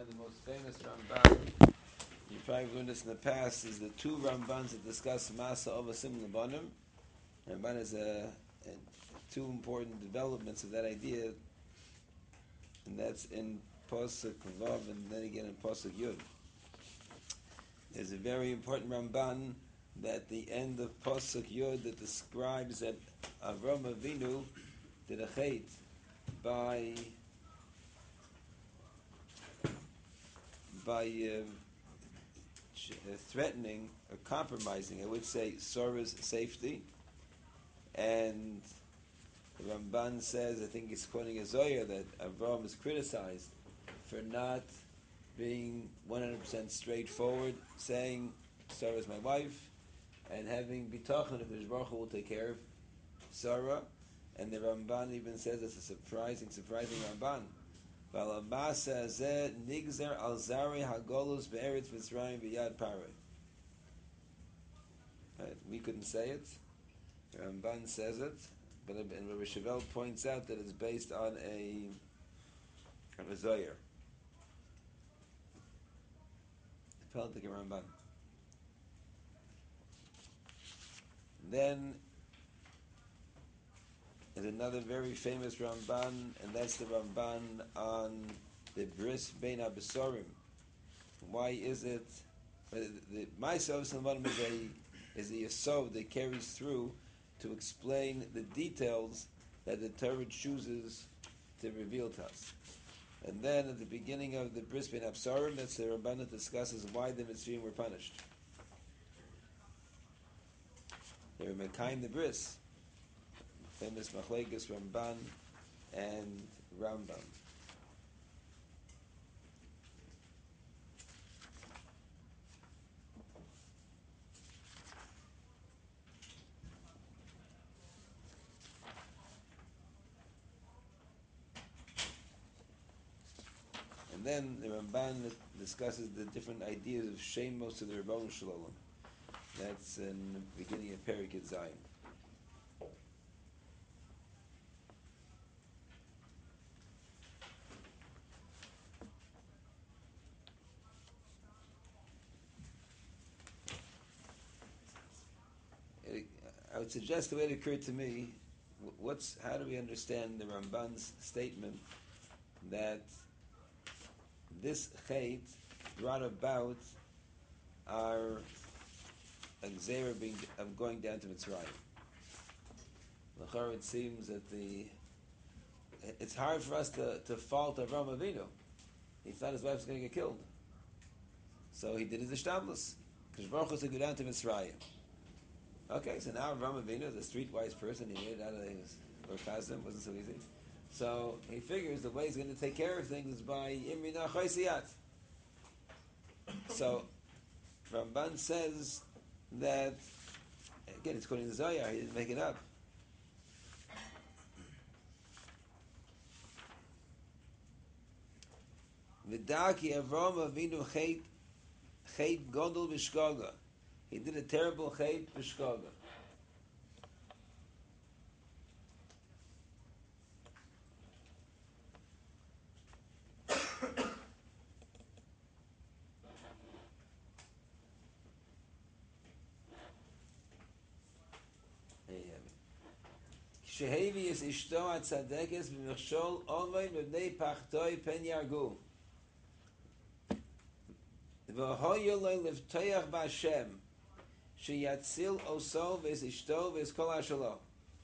of the most famous Ramban. You probably learned this in the past. Is the two Rambans that discuss Masa Ovasim Labanim. Ramban is two important developments of that idea, and that's in Pasuk Vav and then again in Pasuk Yud. There's a very important Ramban that the end of Pasuk Yud that describes that Avram Avinu did a chait by threatening or compromising, I would say, Sarah's safety. And the Ramban says, I think he's quoting a Zohar, that Avram is criticized for not being 100% straightforward, saying, Sarah is my wife, and having bitachon that the Baruch Hu will take care of Sarah. And the Ramban even says it's a surprising Ramban. Nigzer al Zari Hagolus Be'eretz Mitzrayim B'Yad Paroi. We couldn't say it. Ramban says it, but Rabbi Shavel points out that it's based on a Zohar. The Peltic Ramban. Then there's another very famous Ramban, and that's the Ramban on the Bris Bein HaBesorim. Why is it the Ma'aseh Ovasim is a yesod that carries through to explain the details that the Torah chooses to reveal to us. And then at the beginning of the Bris Bein HaBesorim, that's the Ramban that discusses why the Mitzrayim were punished. They were Mekayim the Bris. Famous Machlekes Ramban and Rambam. And then the Ramban discusses the different ideas of Shemos to the Rebbeinu Shalom. That's in the beginning of Perikut Zayin. I would suggest the way it occurred to me, how do we understand the Ramban's statement that this chait brought about our Gzeira of going down to Mitzrayim? L'chor, it seems that it's hard for us to fault Avram Avinu. He thought his wife was going to get killed, so he did his ishtablis. Because Baruch Hu said, go down to Mitzrayim. Okay, so now Avram Avinu is a streetwise person. He made it out of his orchazim. Wasn't so easy. So he figures the way he's going to take care of things is by Imrina Choisiyat. So Ramban says that, again, it's quoting the Zohar. He didn't make it up. V'daki Avram Avinu chet godol v'shkoga. He did a terrible chet v'shkoga. Shehevi is ishto atzadekes v'mechshol omein v'bnei pachtoi pen yargu. V'hoyo lo levtoyach b'Hashem sheyatzil oso v'es ishto v'es kol hashalo.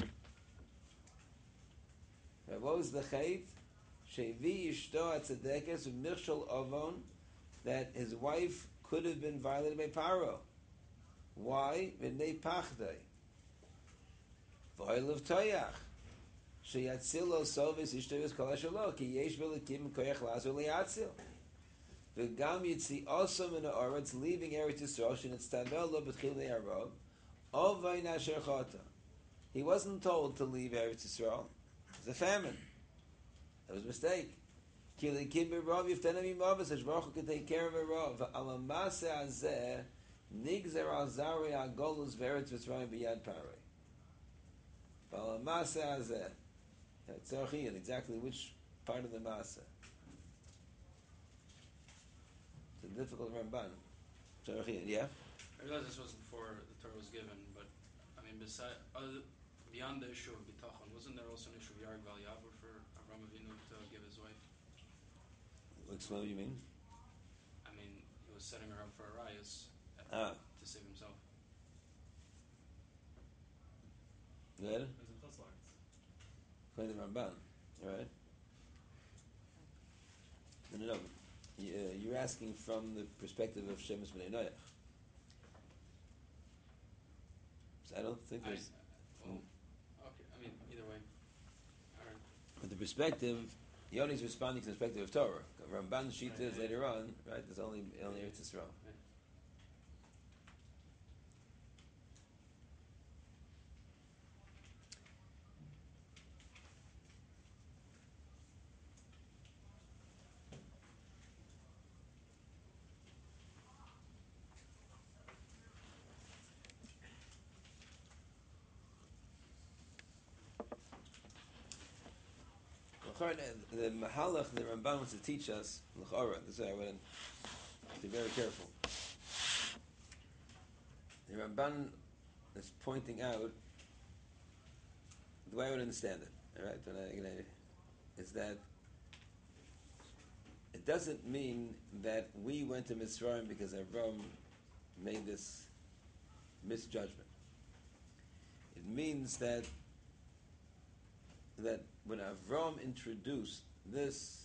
What was the chait? Shehevi ishto atzadekes v'mechshol ovon, that his wife could have been violated by Paro. Why? V'bnei pachtoi. V'hoilev toyach sheyatzil oso v'es ishto v'es kol hashalo ki yesh v'lekim koyach lazo liyatzil. V'gam yitzi oso min ha'aretz, leaving Eretz Yisrael shenitztavel lo b'tchilei harav ovay nasher chata. He wasn't told to leave Eretz Yisrael. It was a famine. That was a mistake. Ki lekim b'rav yiftena mimavah, such Baruch Hu could take care of a rav. Al ha'maseh hazeh nigzer al zarei ha'golus v'eretz Mitzrayim b'yad paroi. Al ha'maseh hazeh. Tzorchian, exactly which part of the maseh? the difficult Ramban. Yeah? I realize this wasn't before the Torah was given, but I mean, beyond the issue of bitachon, wasn't there also an issue of Yarg Val Yavur for Avram Avinu to give his wife? Explain what you mean? I mean, he was setting her up for a rayas to save himself. Good? Play the Ramban, right? No. You're asking from the perspective of Shemus B'nai Noach. So I don't think there's... Okay, I mean, either way. All right. But the perspective, Yoni's responding to the perspective of Torah. Ramban's Shita is later on, right? There's only Eretz Yisrael. Right. The Mahalach, the Ramban wants to teach us, L'chora, this is why I want to be very careful. The Ramban is pointing out, the way I would understand it, all right, is that it doesn't mean that we went to Mitzrayim because Avram made this misjudgment. It means that when Avram introduced this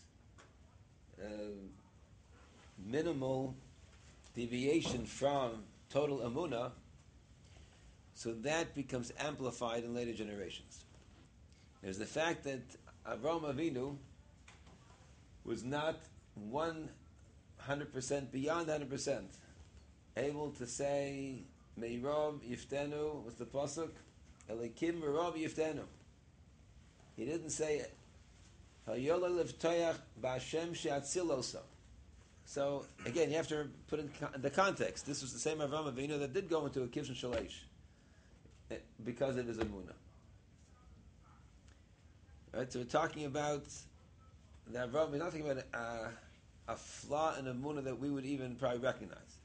minimal deviation from total Amunah, so that becomes amplified in later generations. There's the fact that Avram Avinu was not 100% beyond 100% able to say Meirav Yiftenu, what's the pasuk? Elikim Meirav Yiftenu. He didn't say it. Hayola Livtoyach Ba'Shem She'atziloso. So again, you have to put in the context. This was the same Avram Avinu that did go into a Kivshin Shalish because of his Amunah. Right, so we're talking about the Avram. We're not talking about a flaw in Amunah that we would even probably recognize.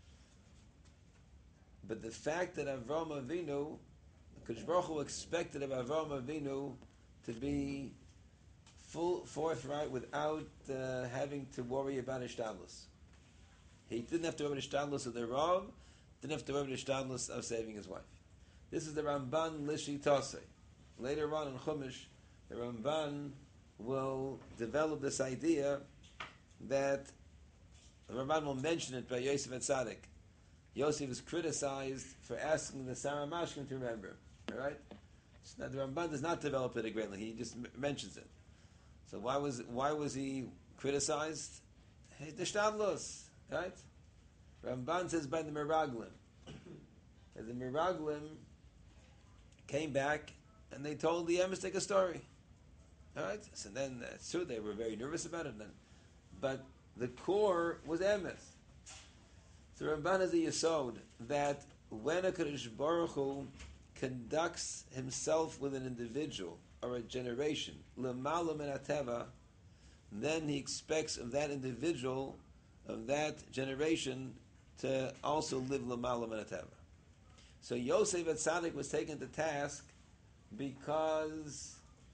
But the fact that Avram Avinu, Kadosh Baruch Hu expected of Avram Avinu to be forthright without having to worry about Ishtadlus. He didn't have to worry about Ishtadlus of the Rav, didn't have to worry about Ishtadlus of saving his wife. This is the Ramban Lishi Tasei. Later on in Chumash, the Ramban will develop this idea that the Ramban will mention it by Yosef and Tzaddik. Yosef is criticized for asking the Sarah Mashkin to remember. All right? So now the Ramban does not develop it greatly. He just mentions it. So why was he criticized? Hey, the Shtadlos, right? Ramban says by the Meraglim. And the Meraglim came back and they told the Emes a story. All right? So then it's true they were very nervous about it then. But the core was Emes. So Ramban has a yesod that when a Kadosh Baruch Hu conducts himself with an individual or a generation, l'mala min hateva, then he expects of that individual, of that generation, to also live l'mala min hateva. So Yosef at Tzaddik was taken to task because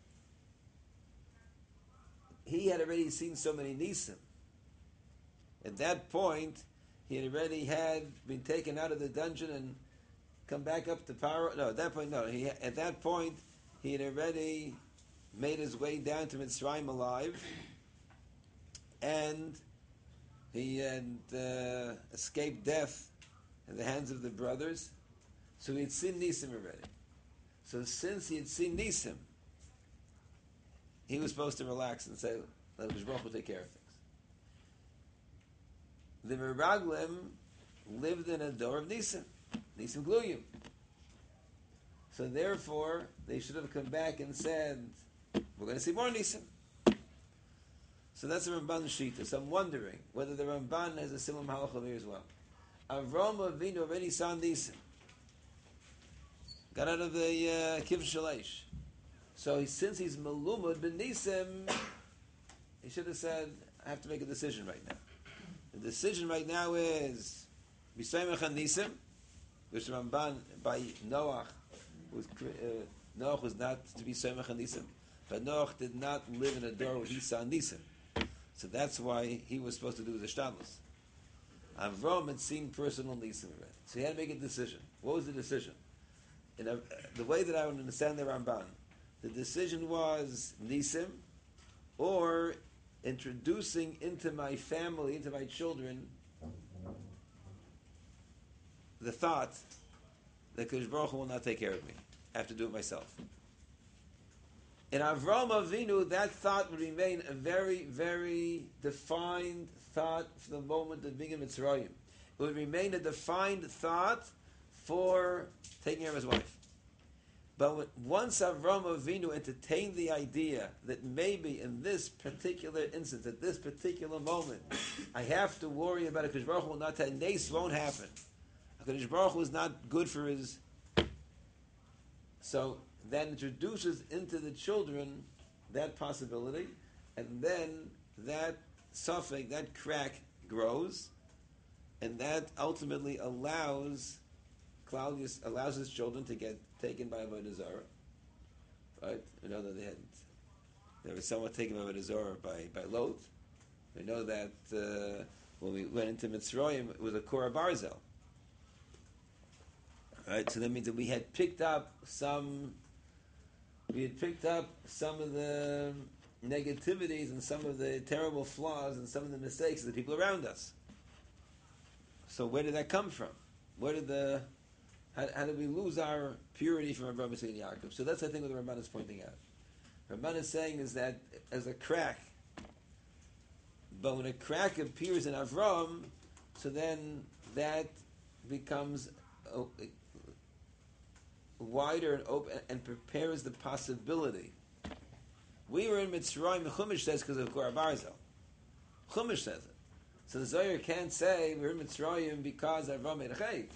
he had already seen so many nisim. At that point, he had already been taken out of the dungeon and come back up to power. No, at that point, no. At that point, he had already made his way down to Mitzrayim alive, and he had escaped death in the hands of the brothers. So he had seen Nisim already. So since he had seen Nisim, he was supposed to relax and say, let Hakadosh Baruch Hu take care of things. The Meraglim lived in a door of Nisim Gluyim. So therefore, they should have come back and said, we're going to see more Nisim. So that's the Ramban Shita. So I'm wondering whether the Ramban has a similar Mahalach over here as well. Avram Avinu already saw Nisim. Got out of the Kiv Shalish. So since he's Malumad ben Nisim, he should have said, I have to make a decision right now. The decision right now is B'Soymech HaNisim, which Ramban by Noach Noach was not to be Soymech HaNisim, but Noach did not live in a door where he saw Nisim. So that's why he was supposed to do the Shtadlus. Avram had seen personal Nisim already. So he had to make a decision. What was the decision? The way that I would understand the Ramban, the decision was Nisim, or introducing into my family, into my children, the thought that Kodesh Baruch Hu will not take care of me. I have to do it myself. In Avram Avinu, that thought would remain a very, very defined thought for the moment of being in Mitzrayim. It would remain a defined thought for taking care of his wife. But once Avram Avinu entertained the idea that maybe in this particular instance, at this particular moment, I have to worry about it, because Baruch Hu will not, Nes won't happen. Because Baruch Hu is not good for his. So that introduces into the children that possibility, and then that suffix, that crack grows, and that ultimately allows Claudius his children to get taken by Avodah Zarah. Right? We know that they were somewhat taken by Avodah Zarah by Lot. We know that when we went into Mitzrayim, it was a Korah Barzel. Right? So that means that we had picked up some of the negativities and some of the terrible flaws and some of the mistakes of the people around us. So where did that come from? How did we lose our purity from Avraham, Yitzchak, and Yaakov? So that's, I think, what the Ramban is pointing out. Ramban is saying is that as a crack, but when a crack appears in Avram, so then that becomes wider and open and prepares the possibility. We were in Mitzrayim, Chumash says, because of Korah Barzel. Chumash says it. So the Zohar can't say we're in Mitzrayim because Avram made a chayv.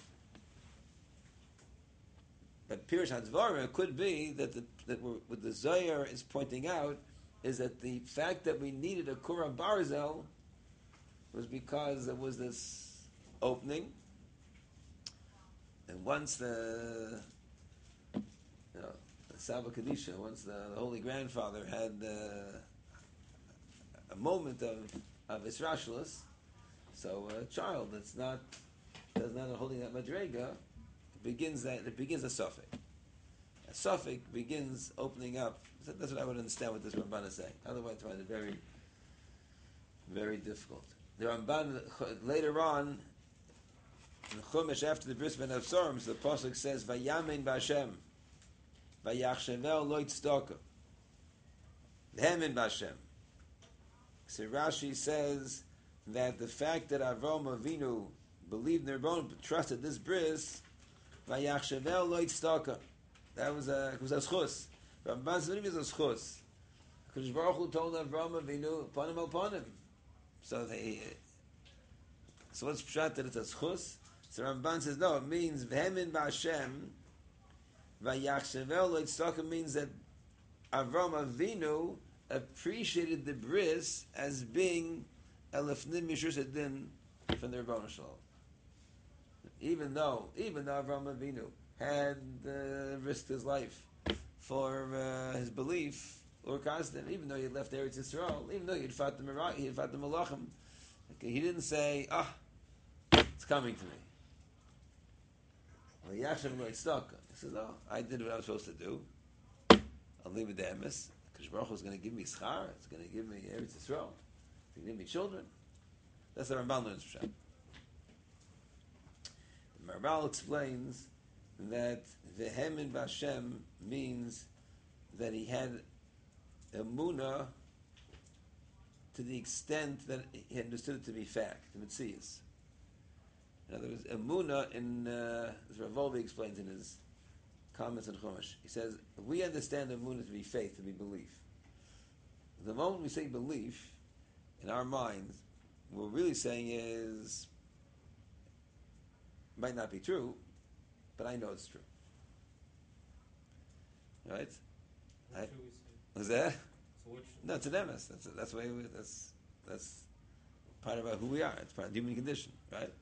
But Pirush HaDvarim could be that what the Zohar is pointing out is that the fact that we needed a Korah Barzel was because there was this opening, and once the Saba Kadisha, once the Holy Grandfather had a moment of Israshlus, so a child that's not holding that madrega, it begins a suffix. A suffix begins opening up. So that's what I would understand what this Ramban is saying. Otherwise, I find it very, very difficult. The Ramban later on in Chumash, after the Bris Ben Avsarim, so the pasuk says, "Vayamin b'Hashem, vayachshevel lo yitzedakah." V'hemin b'Hashem. So Rashi says that the fact that Avram Avinu believed in Rebbeinu, trusted this bris, vayachshevel lo yitzedakah. That was a schus. Ramban Zvinim is a schus. Because Baruch Hu told Avram Avinu, upon him. So what's pshat that it's a schus? So Ramban says no. It means v'hemin b'Hashem, vayachshevel lo yitzedakah means that Avram Avinu appreciated the bris as being elefnim mishur sedin from the Rebbeinu Shalom. Even though Avram Avinu had risked his life for his belief or constant, even though he had left Eretz Yisrael, even though he had fought the Malachim, he didn't say, it's coming to me. Well, Yashem lo yitzedakah. He says, no, I did what I was supposed to do. I'll leave it to Emes. Because Baruch Hu is going to give me schar. It's going to give me Eretz Yisrael. It's going to give me children. That's the Ramban learns from Shem. The Maharal explains that V'hemin b'Hashem means that he had emunah to the extent that he understood it to be fact, the Metzias. In other words, emunah, as Rav Wolbe explains in his comments on Chumash, he says, we understand emunah to be faith, to be belief. The moment we say belief, in our minds, what we're really saying is, might not be true, but I know it's true. Right? What should we say? Was that? So what should No, it's an emes. That's why that's part of who we are. It's part of the human condition, right?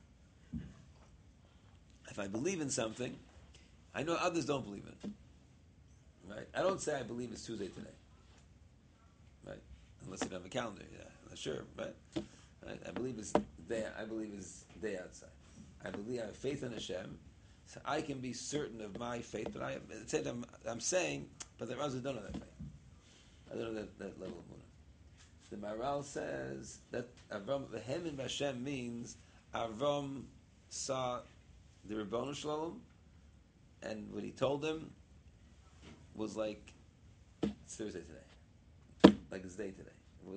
If I believe in something, I know others don't believe in it, right? I don't say I believe it's Tuesday today, right? Unless you don't have a calendar, yeah, I'm not sure, right? I believe it's day. I believe it's day outside. I believe I have faith in Hashem, so I can be certain of my faith. But I, at the same time, I'm saying, but there are others who don't know that faith. I don't know that level of Munah. The Maharal says that Avram, the Hem in Hashem means Avram saw the Ribono Shalom, and what he told him was like it's Thursday today, like it's day today. It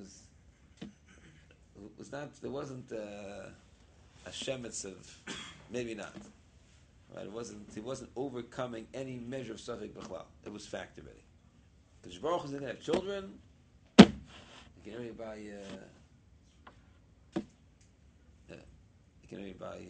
was not. There wasn't a shemitz of maybe not. Right? It wasn't. He wasn't overcoming any measure of Safek B'chlal. It was fact already. Because Baruch Hu is going to have children. You can only buy. You can only buy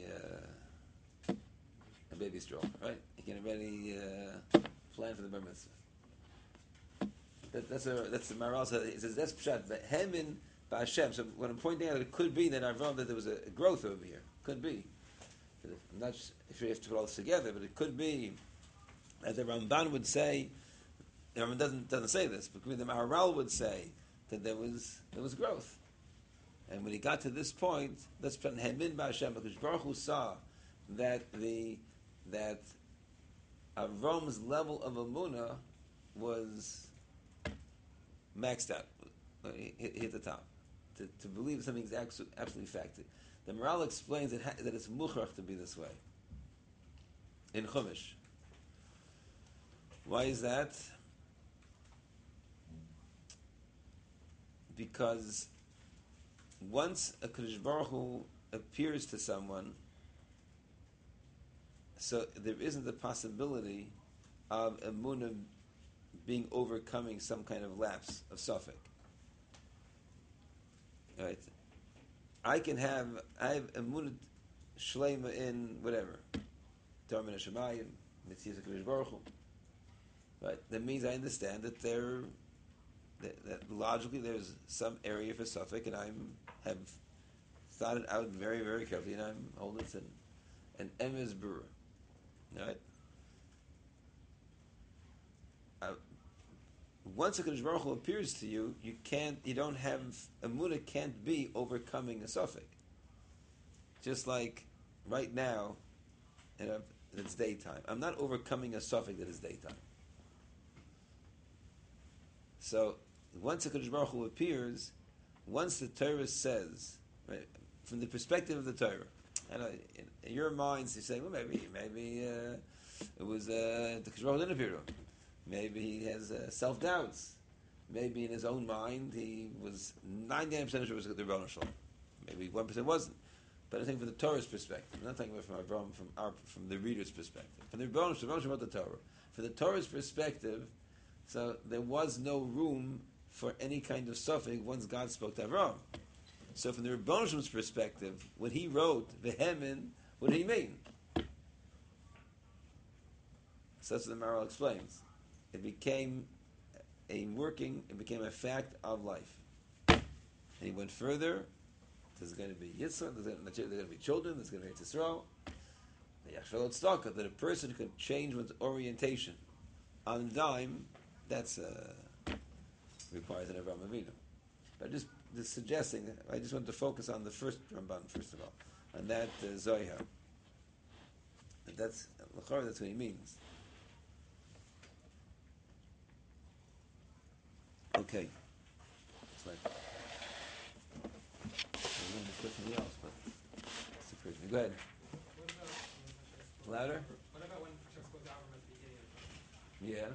a baby stroller, right? You can already plan for the bar mitzvah. That's the Maharal says. He says that's pshat. The Hemin B'Hashem. So what I'm pointing out, it could be that Avram that there was a growth over here. Could be. I'm not sure you have to put all this together, but it could be, as the Ramban would say. The Ramban doesn't say this, but the Maharal would say that there was growth, and when he got to this point, that's pshat Hemin B'Hashem, because Baruch Hu saw that Avram's level of Emunah was maxed out. He hit the top. To believe something is absolutely fact. The Maharal explains that it's mukhrach to be this way. In Chumash. Why is that? Because once a Kadosh Baruch Hu appears to someone, so there isn't the possibility of Emunah being overcoming some kind of lapse of Safek. Right? I have Emunah Shleima in whatever. Torah Min HaShamayim, Mitzias HaKadosh Baruch Hu. Right? That means I understand that that logically there's some area for Safek, and I have thought it out very, very carefully, and I'm holding it an emes brewer. Right? Once a Kadosh Baruch Hu appears to you, you don't have Emunah can't be overcoming a Safek. Just like right now, it's daytime. I'm not overcoming a Safek that is daytime. So once a Kadosh Baruch Hu appears, once the Torah says, right, from the perspective of the Torah, and in your minds you say, well, maybe it was the Kadosh Baruch Hu didn't appear to him. Maybe he has self-doubts. Maybe in his own mind he was 99% sure it was the Ribono Shalom. Maybe 1% wasn't. But I think from the Torah's perspective, I'm not talking about from the reader's perspective. From the Ribono Shalom about the Torah. From the Torah's perspective, so there was no room for any kind of suffix once God spoke to Avram. So from the Ribono Shalom's perspective, when he wrote Vehemin, what did he mean? So that's what the Maharal explains. It became a fact of life. And he went further. There's going to be Yitzhak, there's going to be children, there's going to be Yisrael. The Yachshalot Tzedakah, that a person could change one's orientation on a dime, that's requires an Avraham Avinu. But just suggesting, I just want to focus on the first Ramban, first of all, on that Zohar. And that's what he means. Okay. It's like I'm going to put something else, but it's occurred to me. Go ahead. Louder? What about when Hashem spoke to Avram at the beginning of the Torah? Yeah.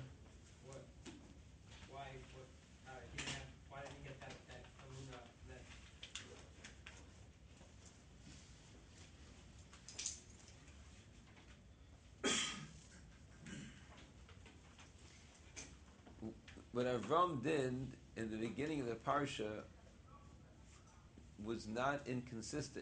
Why didn't he get that Emunah then? What Avram did in the beginning of the parsha was not inconsistent.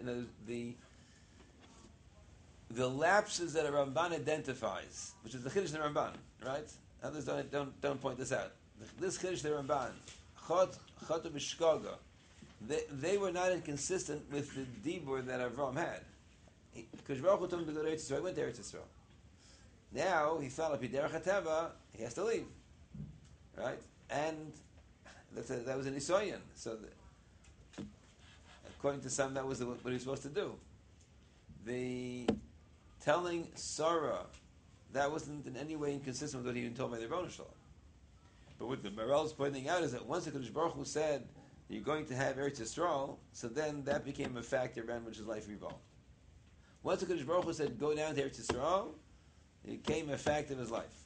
The lapses that a Ramban identifies, which is the Chiddush of the Ramban, right? Others don't point this out. This Chiddush of the Ramban, Chot B'Shkoga, they were not inconsistent with the dibur that Avram had. Because Baruch Hu told him to go to Eretz Yisrael, he went to Eretz Yisrael. Now he fell up Derech HaTeva, he has to leave, right? And that was an Nisoyan. So, according to some, that was what he was supposed to do. The telling Sarah, that wasn't in any way inconsistent with what he had told by the Rebbeinu Shalom. But what the Maral is pointing out is that once the Kodesh Baruch Hu said you're going to have Eretz Yisrael, so then that became a factor around which his life revolved. Once the Kodesh Baruch Hu said go down to Eretz Yisrael, it became a fact of his life.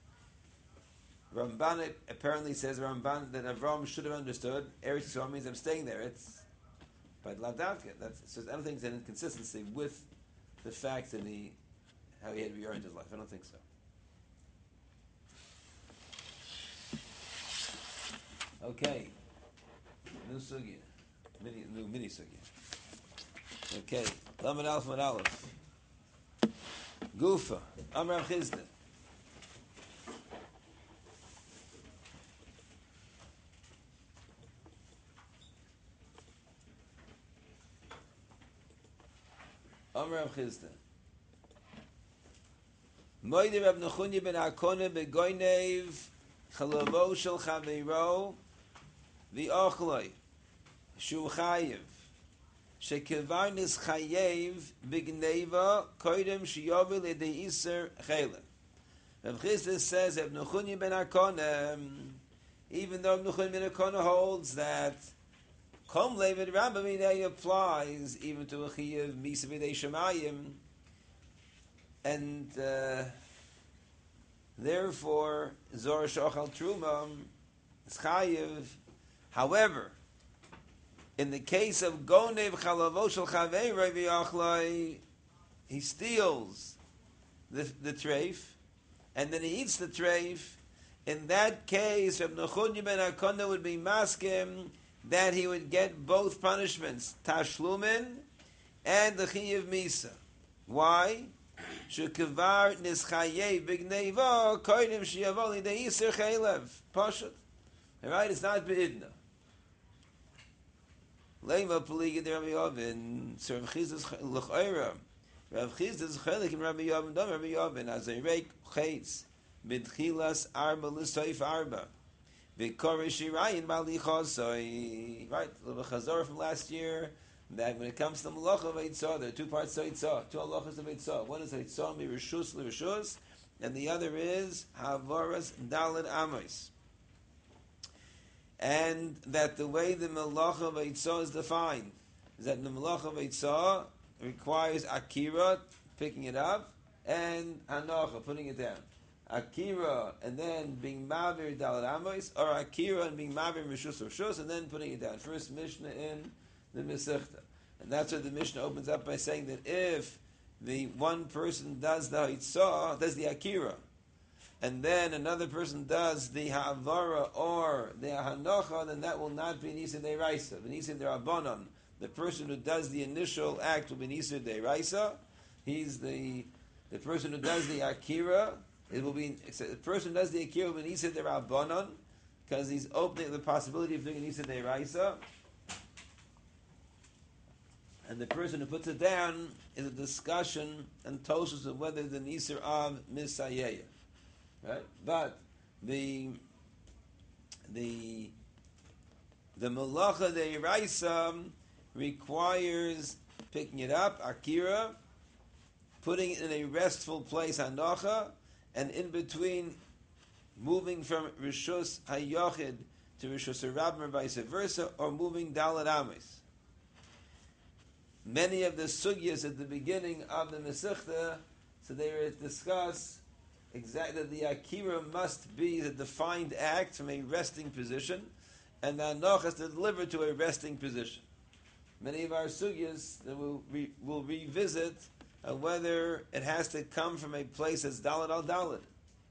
Ramban apparently says Ramban that Avram should have understood Eretz Yisrael means I'm staying there. It's by Lavdavka. So I don't think it's an inconsistency with the fact that how he had reoriented his life. I don't think so. Okay. New sugya. Mini sugya. Okay. Lamed Aleph Mad Aleph. Gufa. Amram Chizda. Amram Chizda. Moide Rab Nechunya ben Akona begoinev chalavo shel chaveiro v'ochloi shu chayev shekevar nis chayev b'gneva koidem shiyovel edei iser chaylev. Rab Chizda says Rab Nechunya ben Akona, even though Rab Nechunya ben Akona holds that Kom Levid Rambam applies even to a chayev misa v'dei shemayim, and therefore Zor Shochal Truma is chayev. However, in the case of Gonev Chalavo Shel Chaveiroi V'Yachloi, he steals the treif, and then he eats the treif. In that case, Reb Nechunya ben Akona would be maskim that he would get both punishments, Tashlumin and the Chayev Misa. Why? Shekevar nischayev b'gneva koidim sheyavo lidei iser chaylev. Pashut. Right? It's not beidna. Lema peligid Rabbi Yavin. So Rav Chizda's l'chayra. Rav Chizda's chaylik in Rabbi Yavin. Dom Rabbi Yavin. As a reik chaytz b'tchilas arba l'soif arba. V'korish yirayin b'alichosoi. Right? A little chazor from last year. That when it comes to the malacha of Eitzah, there are two parts to Eitzah, two halachas of Eitzah. One is Eitzah mirishus l'rishus, and the other is havaras daled amos. And that the way the malacha of Eitzah is defined is that the malacha of Eitzah requires akira, picking it up, and hanacha, putting it down. Akira, and then being mavir daled amos, or akira and being mavir rishus rishus, and then putting it down. First Mishnah in the Masechta. And that's where the Mishnah opens up by saying that if the one person does the Hitzah, does the Akira, and then another person does the Ha'avara or the Hanocha, then that will not be Nisa Deiraisa. Nisa Derabanan. The person who does the initial act will be Nisa Deiraisa. He's the person who does the Akira. It will be the person who does the Akira will be Nisa Derabanan, because he's opening the possibility of doing Nisa Deiraisa. And the person who puts it down is a discussion and toshes of whether the Nisr of Misayeya. Right? But the Malacha de Iraisa requires picking it up, Akira, putting it in a restful place, Hanocha, and in between moving from Rishus HaYochid to Rishus HaRabim or vice versa, or moving Dalet Amos. Many of the sugyas at the beginning of the Masechta, so they discuss exactly that the Akira must be the defined act from a resting position, and the Hanoch has to deliver to a resting position. Many of our sugyas that will revisit whether it has to come from a place that's Daled al Daled.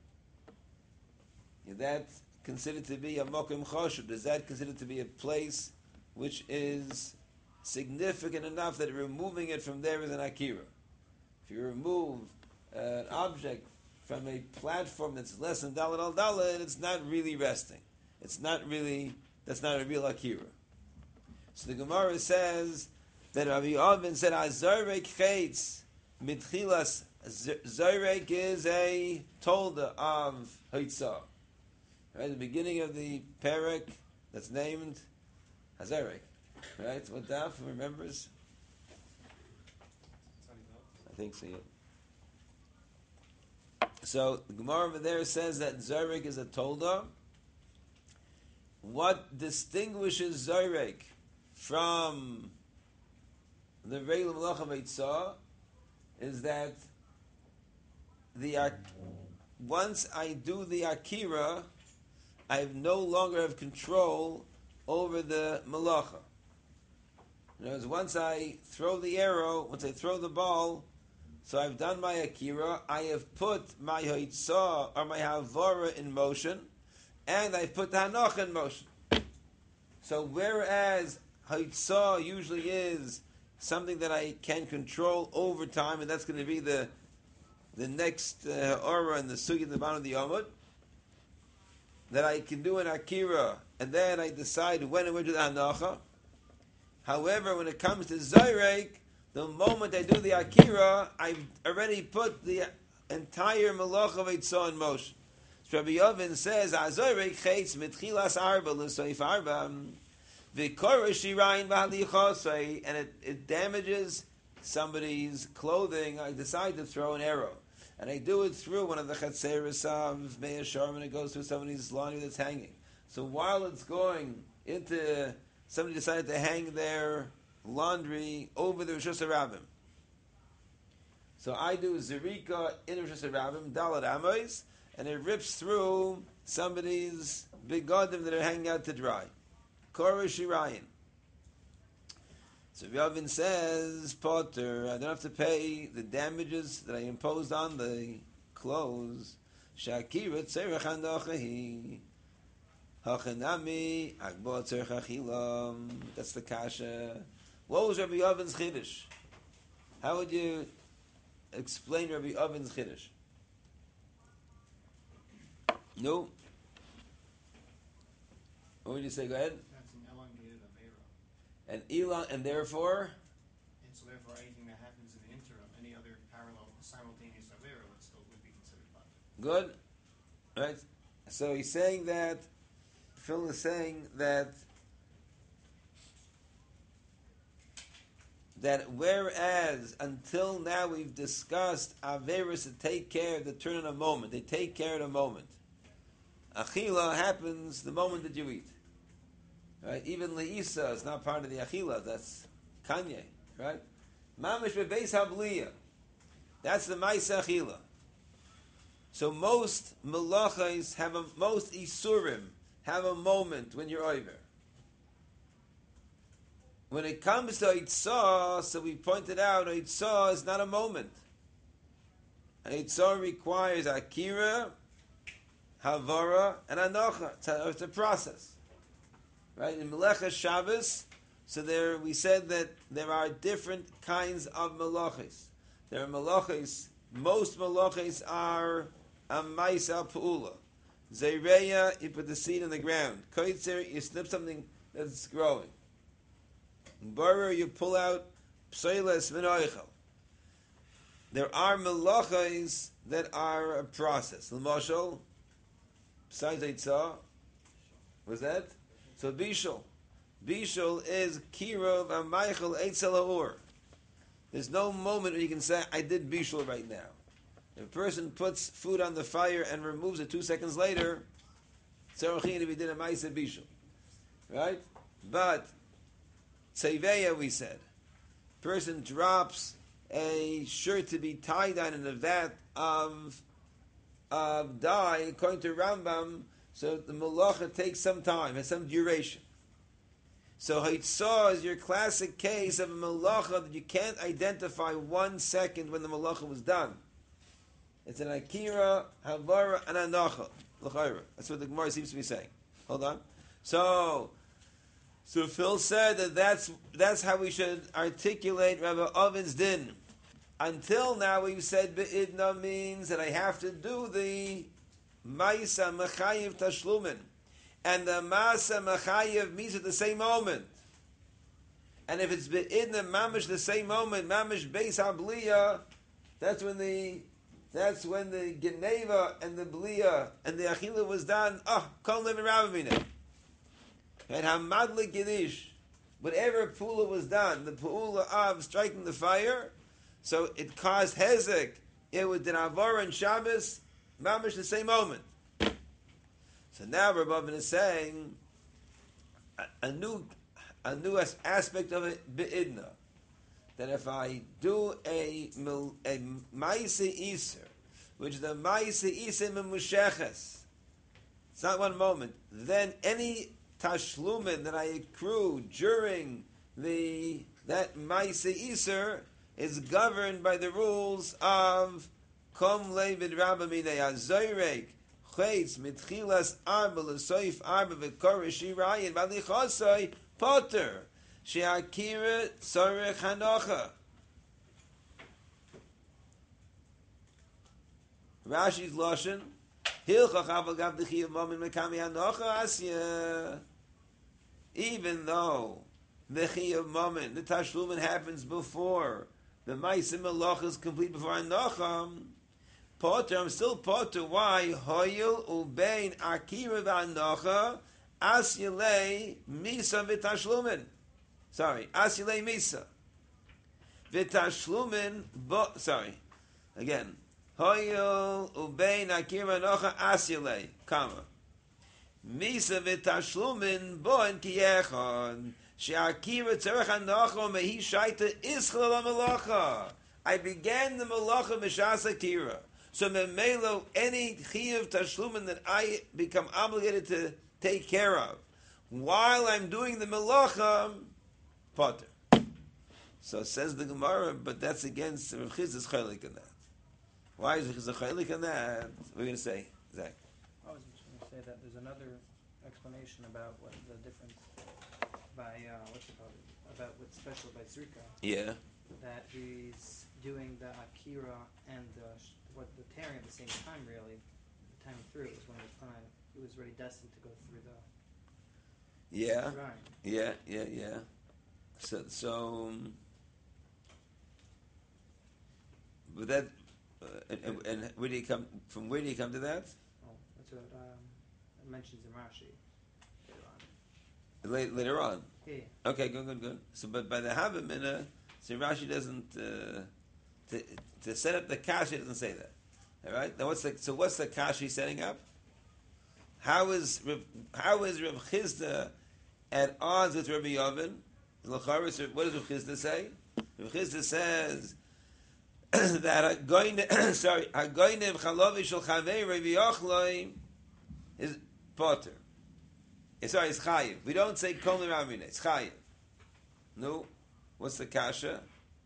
Is that considered to be a Mokim Choshev? Is that considered to be a place which is significant enough that removing it from there is an Akira? If you remove an object from a platform that's less than Daled al Daled, it's not really resting. That's not a real Akira. So the Gemara says that Rabbi Oven said, "Azarek chaitz mitchilas." Zarek is a tolda of Haitzah. Right, the beginning of the parak that's named Hazarek. Right, what daf remembers? I think so. Yeah. So the Gemara over there says that Zarek is a tolda. What distinguishes Zarek from the Reil Malach of Haitzah is that once I do the Akira, I no longer have control over the Malacha. In other words, once I throw the arrow, once I throw the ball, so I've done my Akira, I have put my Haitzah or my Havara in motion, and I've put the Hanocha in motion. So whereas Haitzah usually is something that I can control over time, and that's going to be the next aura and the sugi at the bottom of the Yomud, that I can do an Akira, and then I decide when and where to do the Hanacha. However, when it comes to Zayrek, the moment I do the Akira, I've already put the entire Malach of Eitzah in motion. So Rabbi Yovin says, Zayrek chaitz mitchilas arba l'soif arba v'kora shirayin v'halichosei, and it damages somebody's clothing. I decide to throw an arrow, and I do it through one of the chatzeres of Meir Sharm, and it goes through somebody's laundry that's hanging. So while it's going into, somebody decided to hang their laundry over the Rosh Hashanah. So I do Zerika in Rosh Hashanah, Dalat Amos, and it rips through somebody's begodim that are hanging out to dry. Korah Shirayin. So Yavin says, Potter, I don't have to pay the damages that I imposed on the clothes. Shakira tzerech hanochahi. Hachanami agbo tzerech achilam. That's the kasha. What was Rabbi Yavin's chiddush? How would you explain Rabbi Yavin's chiddush? No. What would you say? Go ahead. That's an elongated avera. And Elon, and therefore? And so therefore anything that happens in the interim, any other parallel simultaneous avera would be considered bad. Good. Right? So he's saying that, Phil is saying that whereas until now we've discussed averas to take care of the turn in a moment, they take care of the moment. Achila happens the moment that you eat. Right? Even Leisa is not part of the Achila, that's Kanye. Right? Mamish bebeis habliya. That's the Maisa Achila. So most malachas most isurim have a moment when you're over. When it comes to Eitzah, so we pointed out, Eitzah is not a moment. Eitzah requires Akira, Havara, and Anocha. It's a process. Right? In Melecha Shabbos, so there we said that there are different kinds of malachas. There are malachas, most malachas are a Maisa Pa'ula. Zeireya, you put the seed in the ground. Koitzer, you snip something that's growing. Barer, you pull out pseiles v'noichel. There are melachos that are a process. L'moshel, besides Eitzah, was that? So Bishul. Bishul is kirov amaychel eitzel ha'ur. There's no moment where you can say, I did Bishul right now. If a person puts food on the fire and removes it 2 seconds later, tzarochin if he did a ma'aseh Bishul. Right? But Tzeveya, we said. Person drops a shirt to be tied on in a vat of dye, according to Rambam, so the malacha takes some time, has some duration. So Haitzah is your classic case of a malacha that you can't identify 1 second when the malacha was done. It's an Akira, Havara, and Anacha. That's what the Gemara seems to be saying. Hold on. So Phil said that that's how we should articulate Rabbi Oven's din. Until now, we've said be'idna means that I have to do the ma'isa mechayiv tashlumin, and the ma'asa mechayiv means at the same moment. And if it's be'idna mamish the same moment, mamish beis habliya, that's when the geneva and the bliya and the achila was done. Kol nevin rabamina. And hamadlik yiddish, whatever pula was done, the pula of striking the fire, so it caused hezek. It was the avara and Shabbos, mamish the same moment. So now Rabban is saying a new aspect of it, be'idna, that if I do a ma'ase iser, which is the ma'ase iser memusheches, it's not one moment, then any tashlumin that I accrue during that ma'ase iser is governed by the rules of kom levid rabamine azoyrek chayts mitchilas arba l'soif arba v'korish shirayin v'alichosai potter she'akira tzorech hanocha. Rashi's lashon hilchach aval gav d'chiyuv momin mekami hanocha asya. Even though the chiyuv momin, the tashlumin happens before the ma'asim malach is complete before hanocha, potter, I'm still potter. Why? Hoyel ubein akira v'anocha asyalei misa v'tashlumin. Sorry, asyalei misa v'tashlumin. Sorry, again. Hoyel ubein akira v'anocha asyalei comma misa v'tashlumin boen kiyechon she'akira tzarech hanocha mehi shaita ischal ha'melacha. I began the melacha mishas akira. So memelo, any chiyuv tashlumin that I become obligated to take care of while I'm doing the melacha, potter. So says the Gemara, but that's against Rav Chizda's chaylik in that. Why is Rav Chizda chaylik in that? We're going to say, Zach. I was just going to say that there's another explanation about what the difference by about what's special by Zrika. Yeah. That he's doing the akira and the tearing at the same time. Really, the time through is when he was already destined to go through the. Yeah. Right. Yeah. So with that, and where do you come from? Where do you come to that? Oh, that's what it mentions in Rashi later on. Later on. Yeah. Okay, good. So, but by the Havamina, so Rashi doesn't to set up the kashi doesn't say that. All right. Now, what's the kashi setting up? How is Rav Chizda at odds with Rabbi Yavin? What does Rav Chizda say? Rav Chizda says that Hagoynev Chalavi Shel Chavei Rabbi Yochanan is potter. It's chayiv. We don't say kol neramina. It's chayiv. No. What's the kasha?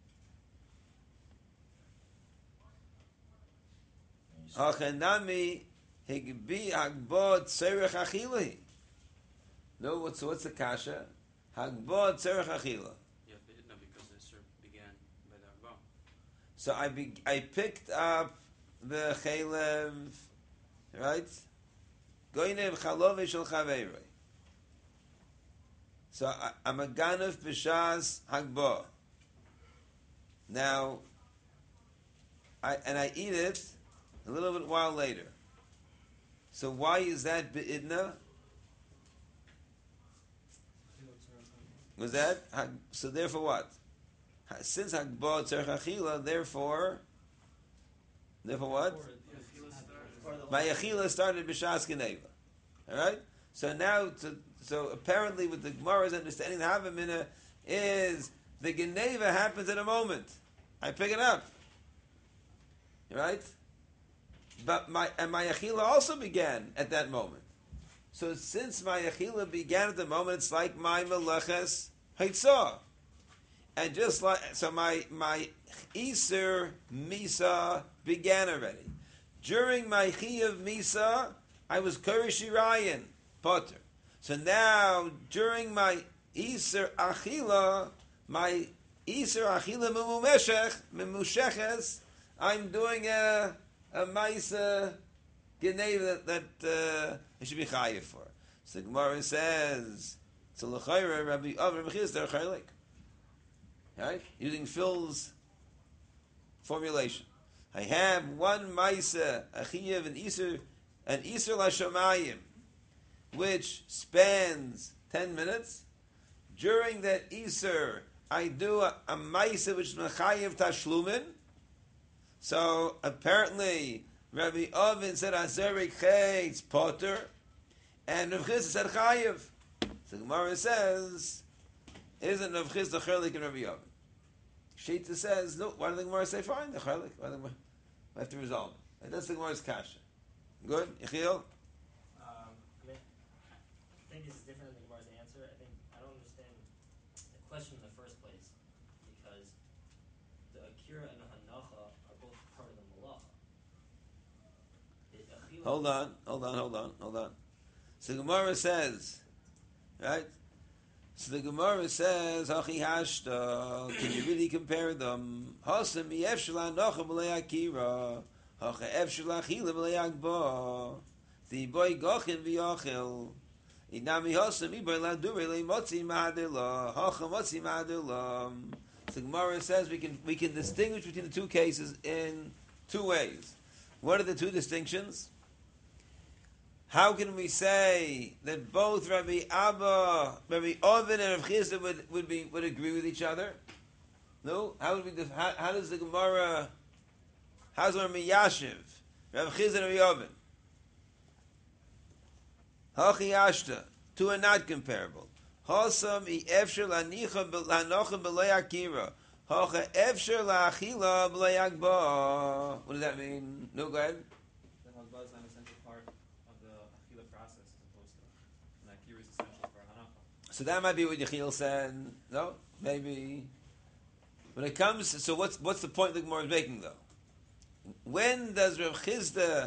Hachanami higbi hagbod tzerech achila. No. What's the kasha? Hagbod tzerech achila. Yeah, no, because the serve began by the Arba. So I picked up the chalev, right? Goynev chalovi shel chaveiroi. So I'm a ganef b'shas hagba. Now, I eat it a little bit while later. So why is that be'idna? Was that so? Therefore, what? Since hagba tzarech achila, therefore what? My achila started b'shas geneva. All right. So now, so apparently, with the Gemara's understanding, the Havamina is the Geneva happens in a moment. I pick it up, right? But my Achila also began at that moment. So since my Achila began at the moment, it's like my Meleches Haitzah. And just like, so my Iser Misa began already. During my Chiyav Misa, I was Kurish Shirayin, Potter. So now, during my Iser Achila Memusheches, I'm doing a Maisa Geneva that I should be chayiv for. So the Gemara says, so l'chayra Rabbi Chizda chaylik. right? Using Phil's formulation. I have one Maisa, a Chiyav, an Iser Lashamayim, which spans 10 minutes. During that Iser, I do a Maisa which is Mechayev Tashlumin. So apparently, Rabbi Ovin said Azerik Chetz Potter, and Rav Chisda said Chayev. So Gemara says, isn't Rav Chisda Chelik and Rabbi Ovin? Shita says, no, why did the Gemara say fine, the Chelik? Why did the Gemara? We have to resolve it. And that's the Gemara's kasha. Good? Yechiel? I think this is different than the Gemara's answer. I don't understand the question in the first place, because the Akira and the Hanacha are both part of the Malacha. Hold on. So the Gemara says, right? So the Gemara says, Hachi Hashta, can you really compare them? Hasam Yefshla Nocha B'lei Akira, Hacha Efshla Chila B'lei Agba, the boy Gochin V'Yachil, Inami Hasam Iboy Ladure Le Motzi Ma'adila, Hacha Motzi Ma'adila. So the Gemara says we can distinguish between the two cases in two ways. What are the two distinctions? How can we say that both Rabbi Abba, Rabbi Ovin, and Rav Chisda would agree with each other? No. How does the Gemara? How's Rabbi Yashiv, Rav Chisda, and Rabbi Ovin? Hachi Ashta. Two are not comparable. Hasam I Efshel Lanicha Lanocha B'Lei Akira. Hacha Efshel La'achila B'Lei Agba. What does that mean? No, go ahead. The Hagba is an essential part of the Achila process as opposed to an Akira is essential for Hanacha. So that might be what Yechiel said. No? Maybe. When it comes, so what's the point the Gemara is making though? When does Rav Chisda,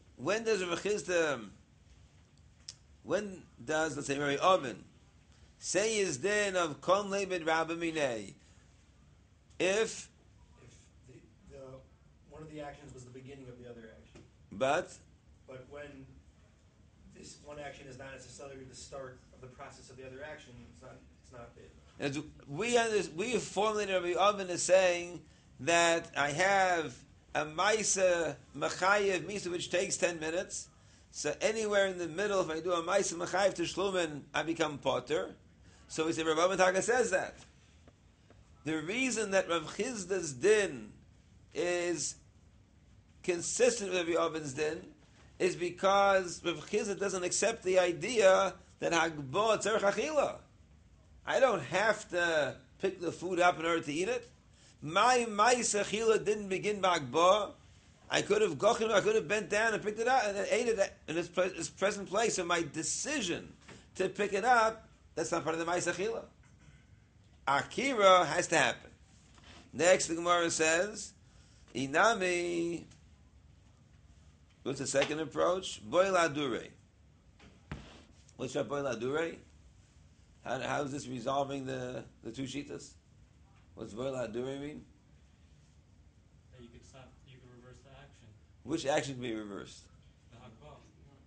let's say Rabbi Ovin, say his din of Kon Lebed Rabba Minei, if the one of the actions was the beginning of the other action, but when this one action is not necessarily the start of the process of the other action, it's not it. as we have formulated Rabbi Ovin as saying that I have a Maisa Machayev Misa which takes 10 minutes. So anywhere in the middle, if I do a Maisa Machayev to Shlumin, I become Potter. So we say Rav Avin Taka says that. The reason that Rav Chisda's din is consistent with Rabbi Ovin's din is because Rav Chisda doesn't accept the idea that Hagbo Tzerech Achila. I don't have to pick the food up in order to eat it. My Maisa Achila didn't begin by Hagbo. I could have bent down and picked it up and then ate it in its present place. So my decision to pick it up, that's not part of the Maisa Achila. Akira has to happen. Next, the Gemara says, Inami. What's the second approach? Boy Ladure. What's that Boy Ladure? How is this resolving the two shitas? What's Boy Ladure mean? That you could reverse the action. Which action can be reversed? The Hagbah.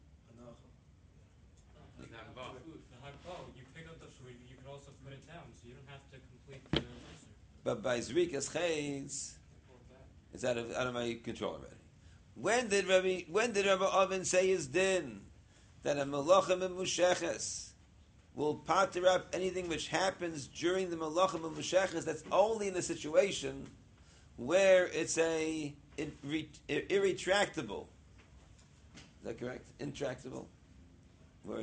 The Hagbah. The Hagbah. You pick up the food, you could also put it down, so you don't have to complete the reverser. But by Zrikas Chayz, it's out of my control already. When did Rabbi Ovin say his din that a melachim and musheches will pater up anything which happens during the melachim and musheches? That's only in a situation where it's irretractable. Is that correct? Intractable, where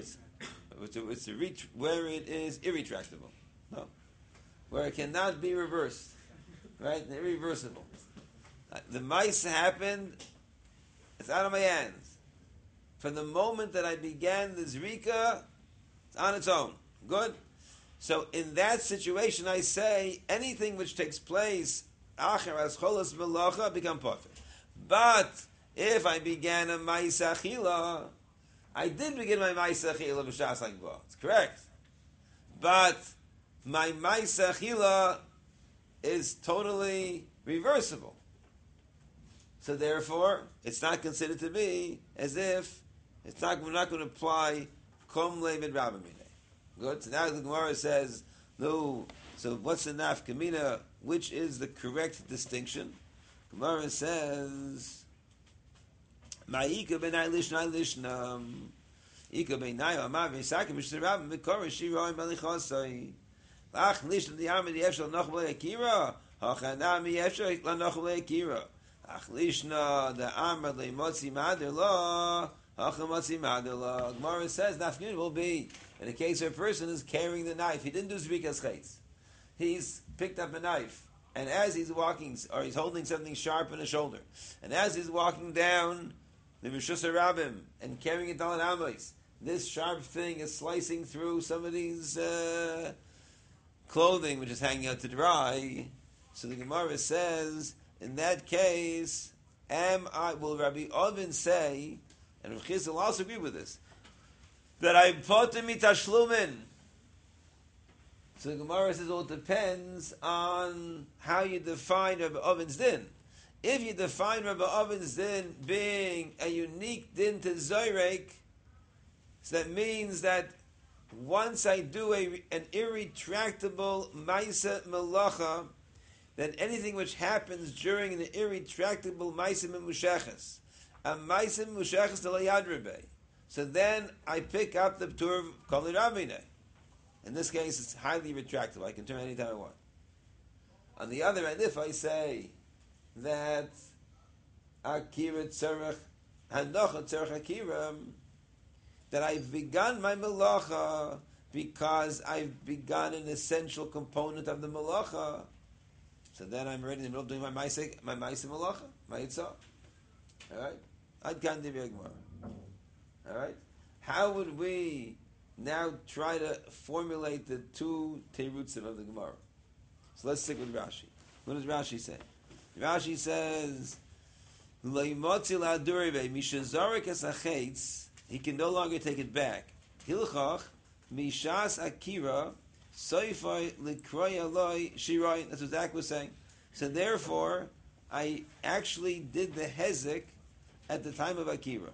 where it is irretractable. No, where it cannot be reversed. Right, irreversible. The mice happened. It's out of my hands. From the moment that I began the zrika, it's on its own. Good? So in that situation, I say, anything which takes place, acher as cholas melacha, become perfect. But if I began a ma'isa achila, I did begin my ma'isa achila b'shas hagba. It's correct. But my ma'isa achila is totally reversible. So therefore, it's not considered to be as if we're not going to apply kom le'med rabba minei. Good. So now the Gemara says, no. So what's the nafkamina? which is the correct distinction. Gemara says, Ma'ika b'nai lishna lishna. Ika b'nai amav v'sakim v'shirabim v'kor shiroi melichosoi. Lach lishna di'amid yefshel noch v'le'akira. Hachanam yefshel l'noch v'le'akira. Ach lishna da'amad le'motzi ma'adir lo. Hachamotzi ma'adir lo. Gemara says, Nafkin will be in a case where a person is carrying the knife. He didn't do zrikas chayes. He's picked up a knife. And as he's walking, or he's holding something sharp in his shoulder, and as he's walking down the Rishus Rabbim and carrying it down Amos, this sharp thing is slicing through somebody's clothing, which is hanging out to dry. So the Gemara says, in that case, will Rabbi Ovin say, and Rav Chizkiah will also agree with this, that I potem mitashlumin. So the Gemara says, well, it depends on how you define Rabbi Oven's din. If you define Rabbi Oven's din being a unique din to Zoyrek, so that means that once I do an irretractable Maisa Melacha, then anything which happens during an irretractable Maisa Memusheches, a Maisa Memusheches to Layad Rebbe, so then I pick up the Ptur of Kol Ravine. In this case, it's highly retractable. I can turn anytime I want. On the other hand, if I say that Akira Tzarech Hanocha Tzarech Akira, that I've begun my melacha because I've begun an essential component of the melacha, so then I'm already in the middle of doing my Maisa melacha, my Yitzah. All right? I'd can't give you a Gemara. All right? How would we now try to formulate the two terutzim of the Gemara? So let's stick with Rashi. What does Rashi say? Rashi says, "Leimotzi la'adurive mishazarek es achetz." He can no longer take it back. Hilchach mishas akira soifai likroy aloi shirai. That's what Zach was saying. So therefore, I actually did the hezek at the time of akira.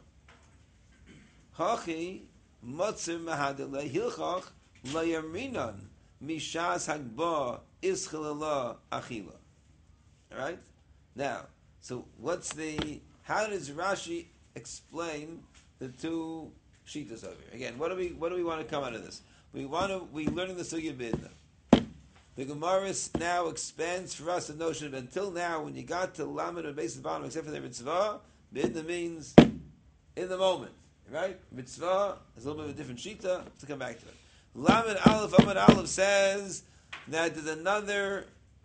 Hachi Motzir mahadele hilchach layaminan mishas hagba ischilala achila. All right. Now, so how does Rashi explain the two shitas over here? Again, what do we want to come out of this? We learning the sugya b'idna. The Gemara now expands for us the notion of until now, when you got to lamed and base the bottom, except for the mitzvah, b'idna means in the moment. Right? Mitzvah is a little bit of a different shita. To come back to it. Lamed Aleph Amud Aleph says that there's another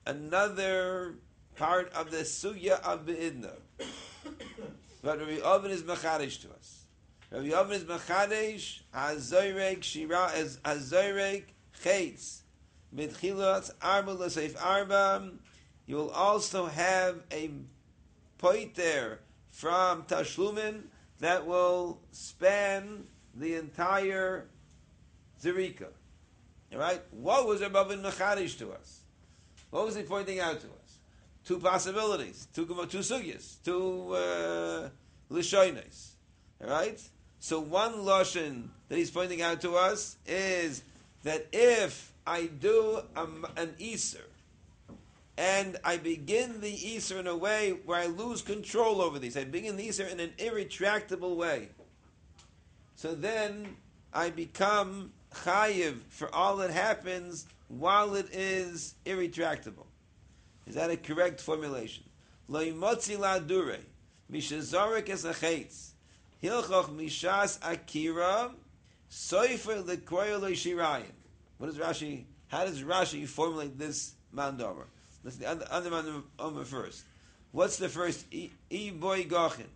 part of the sugya of Be'idna. But Rabbi Oven is Mechadesh to us. Rabbi Oven is Mechadesh Hazoyrek Shira as Hazoyrek Chetz Mitchilat Arba L'Seif Arba. You will also have a poiter from Tashlumin that will span the entire Zerika. All right? What was Rabbi Oven Mechadish to us? What was he pointing out to us? Two possibilities, two sugyas, two lishones. All right? So one lashon that he's pointing out to us is that if I do an Easter, and I begin the Easter in a way where I lose control over these. I begin the Easter in an irretractable way. So then I become chayiv for all that happens while it is irretractable. Is that a correct formulation? Lo yimotzi la'adure, mishazorek es achetz, hilchoch mishas akira, soifer lekroyo lo shirayin. What does Rashi, how does Rashi formulate this mandama? Let's the other man first. What's the first? E boy gachin.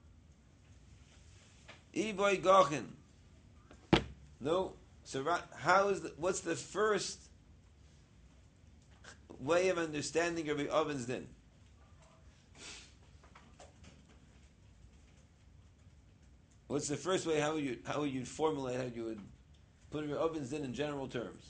E boy gachin. No. So what's the first way of understanding Rabbi Oven's din? What's the first way? How would you formulate? How you would put Rabbi Oven's din in general terms?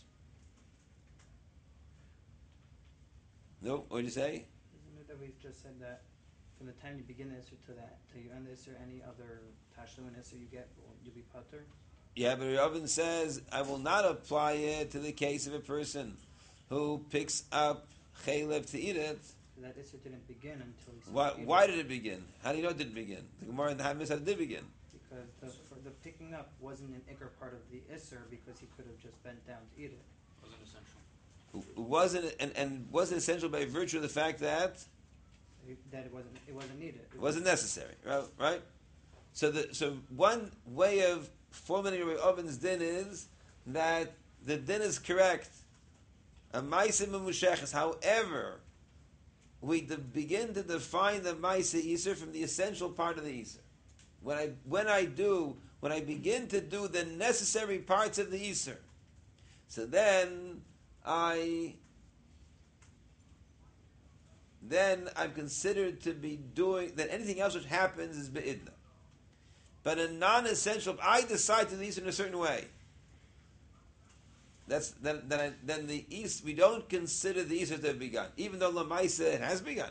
No, what did you say? Isn't it that we've just said that from the time you begin the Isser to that till you end the Isser, any other Tashlum and Isser you get, you'll be Pater? Yeah, but Rabban says, I will not apply it to the case of a person who picks up chaylev to eat it. So that Isser didn't begin until he started Why eating. did it begin? How do you know it didn't begin? The Gemara in the Hamis said it did begin. Because the picking up wasn't an Iker part of the Isser because he could have just bent down to eat it. Wasn't essential. It wasn't and wasn't essential by virtue of the fact that That it wasn't needed. it wasn't necessary, right? So one way of formulating Rabbi Oven's din is that the din is correct. A ma'aseh memusheches. However, we begin to define the ma'aseh iser from the essential part of the iser. When I begin to do the necessary parts of the iser, so then I'm considered to be doing that. Anything else which happens is be'idna. But a non-essential, I decide to do this in a certain way. Then the East, we don't consider the Easter to have begun, even though Lamaisa it has begun.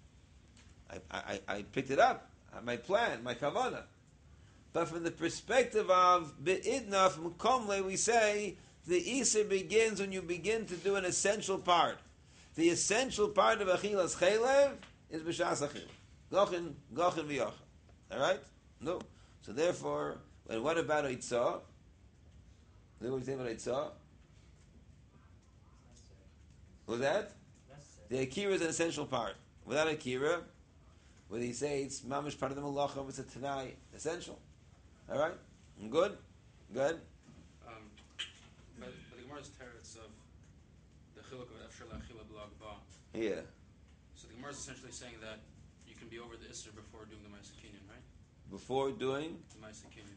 I picked it up, my plan, my kavanah. But from the perspective of be'idna, from Komle, we say the Easter begins when you begin to do an essential part. The essential part of Achilas Chaylev is B'shas Achil. Gochin v'yochel. All right? No. So therefore, and what about Eitzah? What do you think about Eitzah? What's that? The Akira is an essential part. Without Akira, whether you say it's mamish part of the malacha, it's a tanai, essential. All right? Good? But the Gemara's teretz of the chiluk of Efshar La'achila B'Lag Ba. Yeah. So the Gemara is essentially saying that you can be over the Isser before doing the Ma'aseh Kinyan, right? Before doing? The Ma'aseh Kinyan.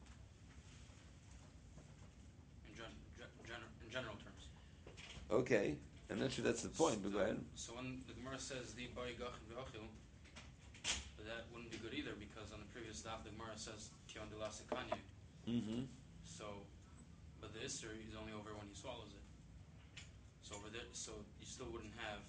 In general terms. Okay. I'm not sure that's the point, but go ahead. So when the Gemara says the Bari Gachin V'Achil, that wouldn't be good either because on the previous daf the Gemara says Kion de la Sekanye. Mm-hmm. So, but the Isser is only over when he swallows it. So over there, so you still wouldn't have.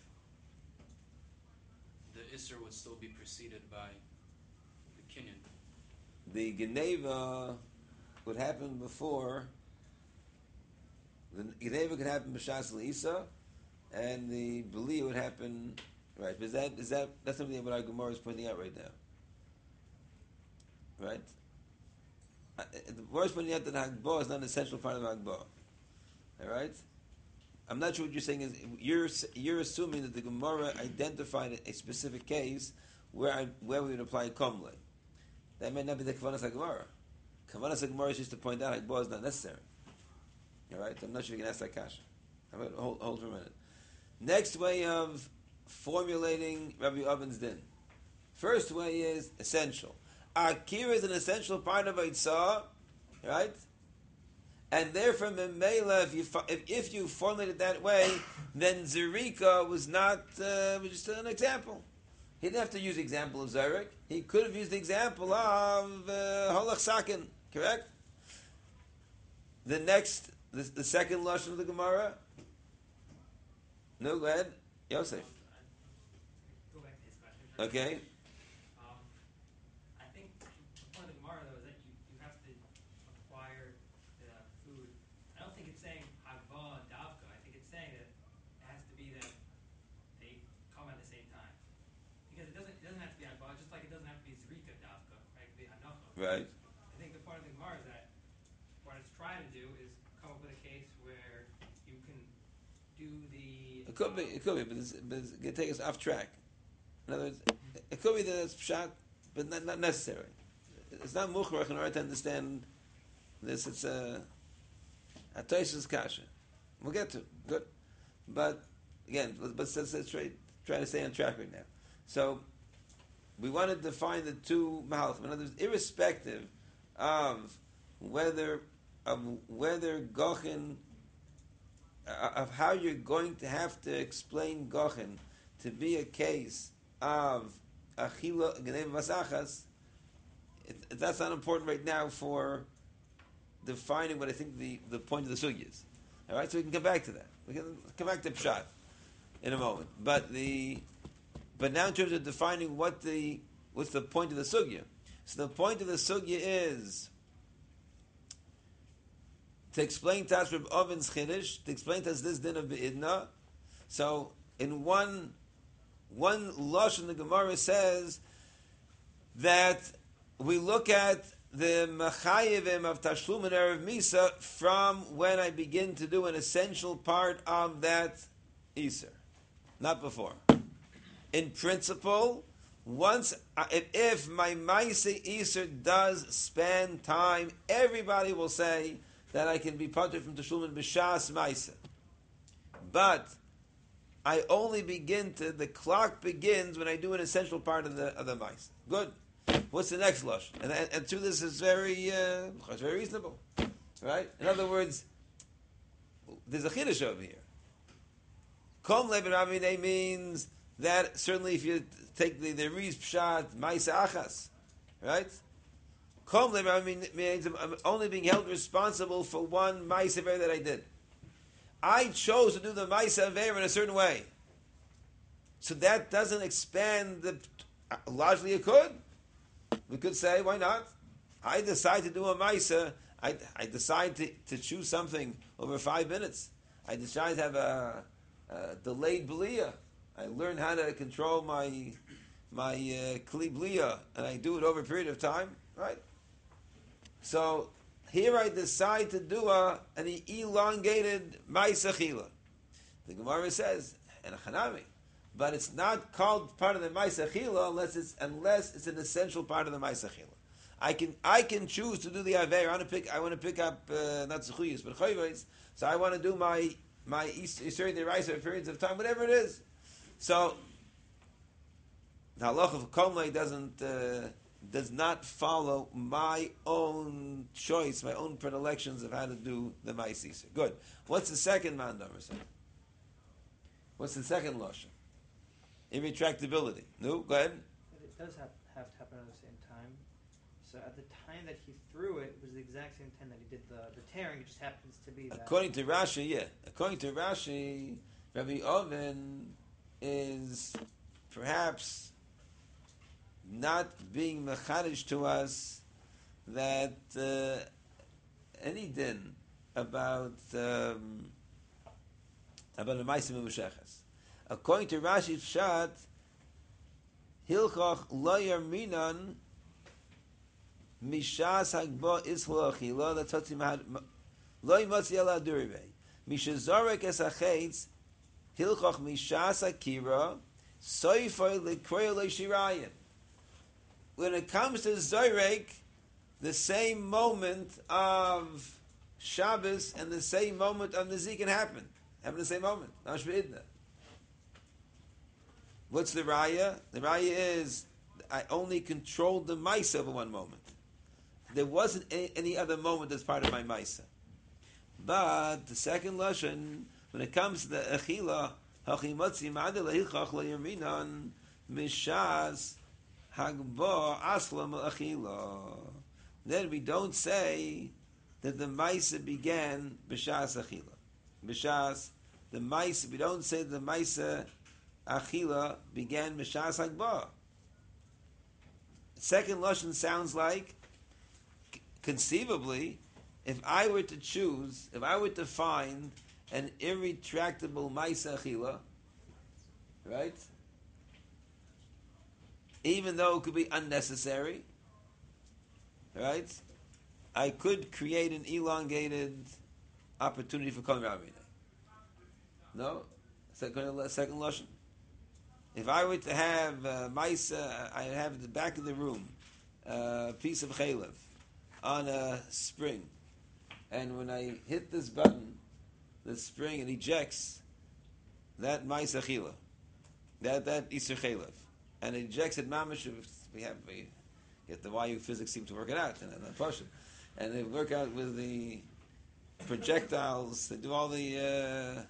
The Isser would still be preceded by the Kinyan. The Geneva would happen before. The Geneva could happen b'shas l'isa, and the Beli would happen. Right? But that's something that our Gemara is pointing out right now. Right? The Gemara is pointing out that Hagbah is not an essential part of Hagbah. All right? I'm not sure what you're saying is you're assuming that the Gemara identified a specific case where we would apply komle. That may not be the Kavanas HaGemara. Kavanas HaGemara is just to point out Hagbah is not necessary. All right? I'm not sure you can ask that kasha. Hold for a minute. Next way of formulating Rabbi Oven's din. First way is essential. Akira is an essential part of Eitzah, right? And therefore, Memela, if you formulate it that way, then Zerika was not, was just an example. He didn't have to use the example of Zarek. He could have used the example of Holach Sakin, correct? The second lashon of the Gemara. No, go ahead. Yosef. Go back to his question. Okay. I think the point of the Gemara, though, is that you have to acquire the food. I don't think it's saying Hagva Davka. I think it's saying that it has to be that they come at the same time. Because it doesn't have to be Hagva, just like it doesn't have to be Zrika Davka, right? It could be Hanacha. Right. I think the point of the Gemara is that what it's trying to do is come up with a case where you can do the... It could be, but it's going to take us off track. In other words, it could be that it's pshat, but not necessary. It's not mukhrach in order to understand this. It's a Tosh's kasha. We'll get to it. Good. But, again, let's try to stay on track right now. So, we want to define the two mahalchim. In other words, irrespective of whether Gochin, of how you're going to have to explain Gochin to be a case of Achila Geneva Masachas, that's not important right now for defining what I think the point of the sugya is. All right, so we can come back to that. We can come back to Pshat in a moment. But now in terms of defining what's the point of the sugya. So the point of the sugya is to explain to us Reb Oven's Chiddush, to explain to us this din of Be'idna. So in one lashon, the Gemara says that we look at the machayivim of tashlum and erev misa from when I begin to do an essential part of that iser, not before. In principle, if my Maisa Iser does spend time, everybody will say that I can be parted from Teshlumin B'Shas Maisa. But I only the clock begins when I do an essential part of the Maisa. Good. What's the next lush? And to this is very reasonable. Right? In other words, there's a chiddush over here. Kom Levi Ravine means that certainly if you take the Riz Pshat, Maisa Achas, right? Kom Levi means I'm only being held responsible for one Maisa Ver that I did. I chose to do the Maisa Ver in a certain way. So that doesn't expand largely it could. We could say, why not? I decide to do a Maisa, I decide to choose something over 5 minutes. I decide to have a delayed Beliyah. I learn how to control my kli bliya, and I do it over a period of time, right? So here I decide to do an elongated ma'isa chila. The Gemara says, and a chanami, but it's not called part of the ma'isa chila unless it's an essential part of the ma'isa chila. I can choose to do the aver. I want to pick up not zechuyos but chayvos. So I want to do my Yisrael Deraisa periods of time, whatever it is. So the halacha of Komlei does not follow my own choice, my own predilections of how to do the Ma'asisa. Good. What's the second mandar? What's the second lashon? Irretractability. No, go ahead. It does have to happen at the same time. So at the time that he threw it, it was the exact same time that he did the tearing. It just happens to be that. According to Rashi, yeah. According to Rashi, Rabbi Oven is perhaps not being mechadish to us that any din about a ma'asim u'meshechas. According to Rashi's pshat, hilchach lo yarminan mishas hagba islo achila l'totzi lo yimatzi ala duribei mishazorek es achetz hilchach mishas akira soifoy lekroy leishirayim. When it comes to Zorek, the same moment of Shabbos and the same moment of Nazik can happen the same moment. What's the raya? The raya is I only controlled the Maisa for one moment. There wasn't any other moment that's part of my Maisa. But the second lashon, when it comes to the Achila, Hachimotzi Ma'adel Hilchach Lo Yerminan Mishas Hagbo Aslam Achila. Then we don't say that the Maisa began B'Shas Achila. B'Shas, the Maisa, we don't say the Maisa Achila began B'Shas Hagbo. Second lashon sounds like, conceivably, if I were to find an irretractable Maisa Achila, right? Even though it could be unnecessary, right? I could create an elongated opportunity for Kol Ravine. No? Second lashon. If I were to have Maisa, I have at the back of the room a piece of chalev on a spring. And when I hit this button, the spring, it ejects that Maisa Chila, that Isser chalev. And it ejects it mamish. We get the YU physics seem to work it out, and they work out with the projectiles. They do all the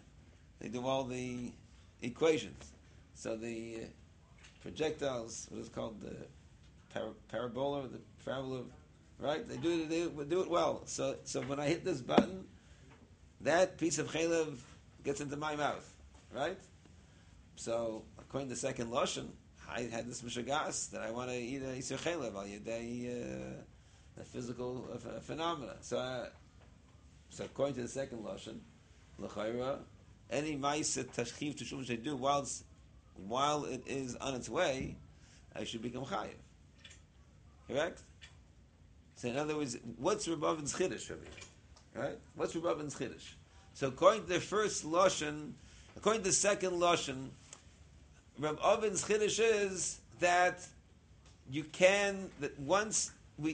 equations. So the projectiles, what is called the parabola, right? They do it well. So when I hit this button, that piece of chalev gets into my mouth, right? So according to the second lashon, I had this mishagas that I want to eat a Yisur Chalev al Yedei the physical phenomena. So according to the second lashon, l'chayra, any ma'isa tashchiv to shum do while it is on its way, I should become chayiv. Correct? So in other words, what's Rebbevin's chiddush over here? Right? What's Rebbevin's chiddush? So according to the first lashon, according to the second lashon, Rebbevin's chiddush is that you can, that once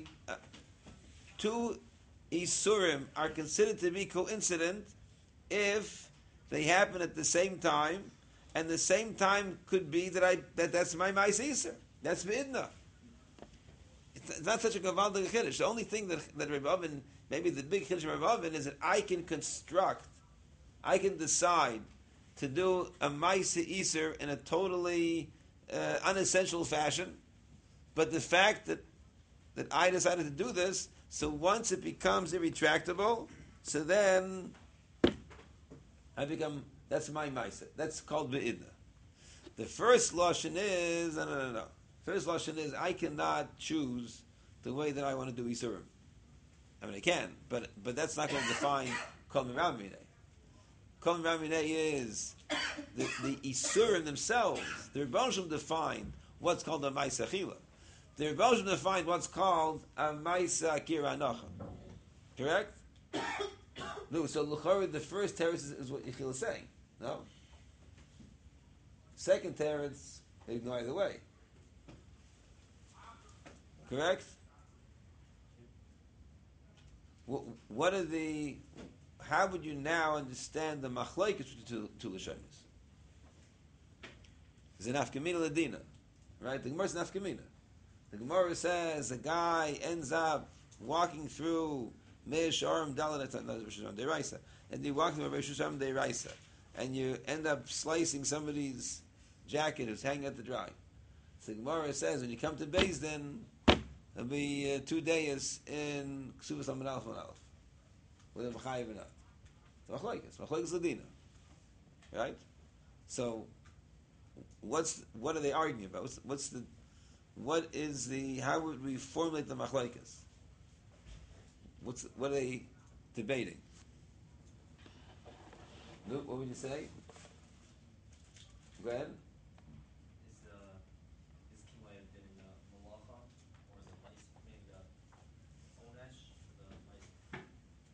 two isurim are considered to be coincident if they happen at the same time, and the same time could be that's my ma'is isur. That's b'idna. It's not such a gavaldig chiddush. The only thing that Rebbe Oven, maybe the big chiddush of Rebbe Oven, is that I can decide to do a ma'is isur in a totally unessential fashion, but the fact that I decided to do this, so once it becomes irretractable, so then that's my ma'isa. That's called be'idna. The first lashon is, no. First lashon is, I cannot choose the way that I want to do isurim. I mean, I can, but that's not going to define kol miram minei. Kol miram minei is the isurim themselves. The Rebbeinu Shalom defined what's called a ma'isa achila. The Rebbeinu Shalom defined what's called a ma'isa akira anacha. Correct? No, so l'chorah, the first teretz is what Yechiel is saying. No? Second teretz, they ignore either way. Correct? What are the... How would you now understand the machlokes between two lashonos? It's an nafkamina ladina. Right? The Gemara is an nafkamina. The Gemara says a guy ends up walking through Meir Sharim Dalet Deiraisa, and you walk through Meir Sharim Deiraisa, and you end up slicing somebody's jacket who's hanging at the dry. So the Gemara says when you come to Beis Din, there'll be 2 days in Ksuvas Amid Aleph and Aleph, with a Machayev and Not. Machlokes Ladina, right? So what are they arguing about? How would we formulate the machlokes? What are they debating? Luke, what would you say? Go ahead. Is Kimai been in Malacha, or is it mice, maybe Onesh, the mice?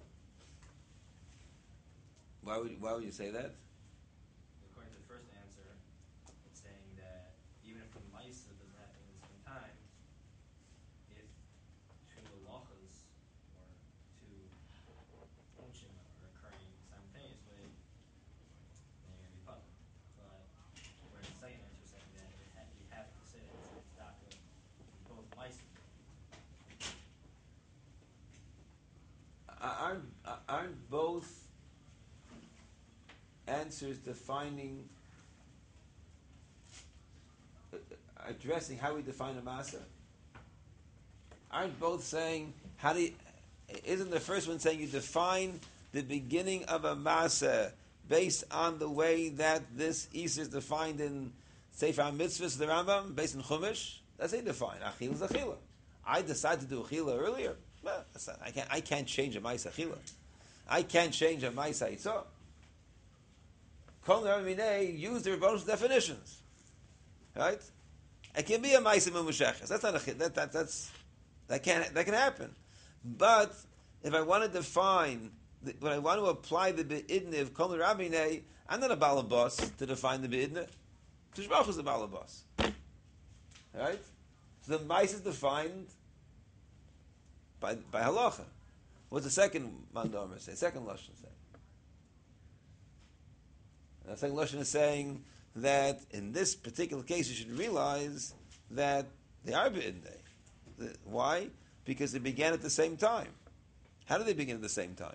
Why would you say that? According to the first answer, it's saying that even if the mice doesn't happen at the same time, if two malachas or two function are occurring simultaneously, then you're going to be puzzled. But whereas the second answer is saying that you have to say that it's not good in both mice. Aren't both answers defining, addressing how we define a masa? Aren't both saying, isn't the first one saying you define the beginning of a masa based on the way that this Isur is defined in Sefer HaMitzvahs, the Rambam, based on Chumash? That's how you define. Achila is achila. I decided to do achila earlier. Well, I can't change a ma'isa achila. I can't change a ma'isa itzah. Kol Raminei use the Rebbeinu definitions, right? It can be a ma'isa memusheches. That's not that can happen. But if I want to define, when I want to apply the be'idna of Kol Raminei, I'm not a balabas to define the be'idna. Tishbach is a balabas, right? So the ma'isa is defined by halacha. What's the second mandomer say? Second lashon say. The second lashon is saying that in this particular case you should realize that they are b'idnei. Why? Because they began at the same time. How did they begin at the same time?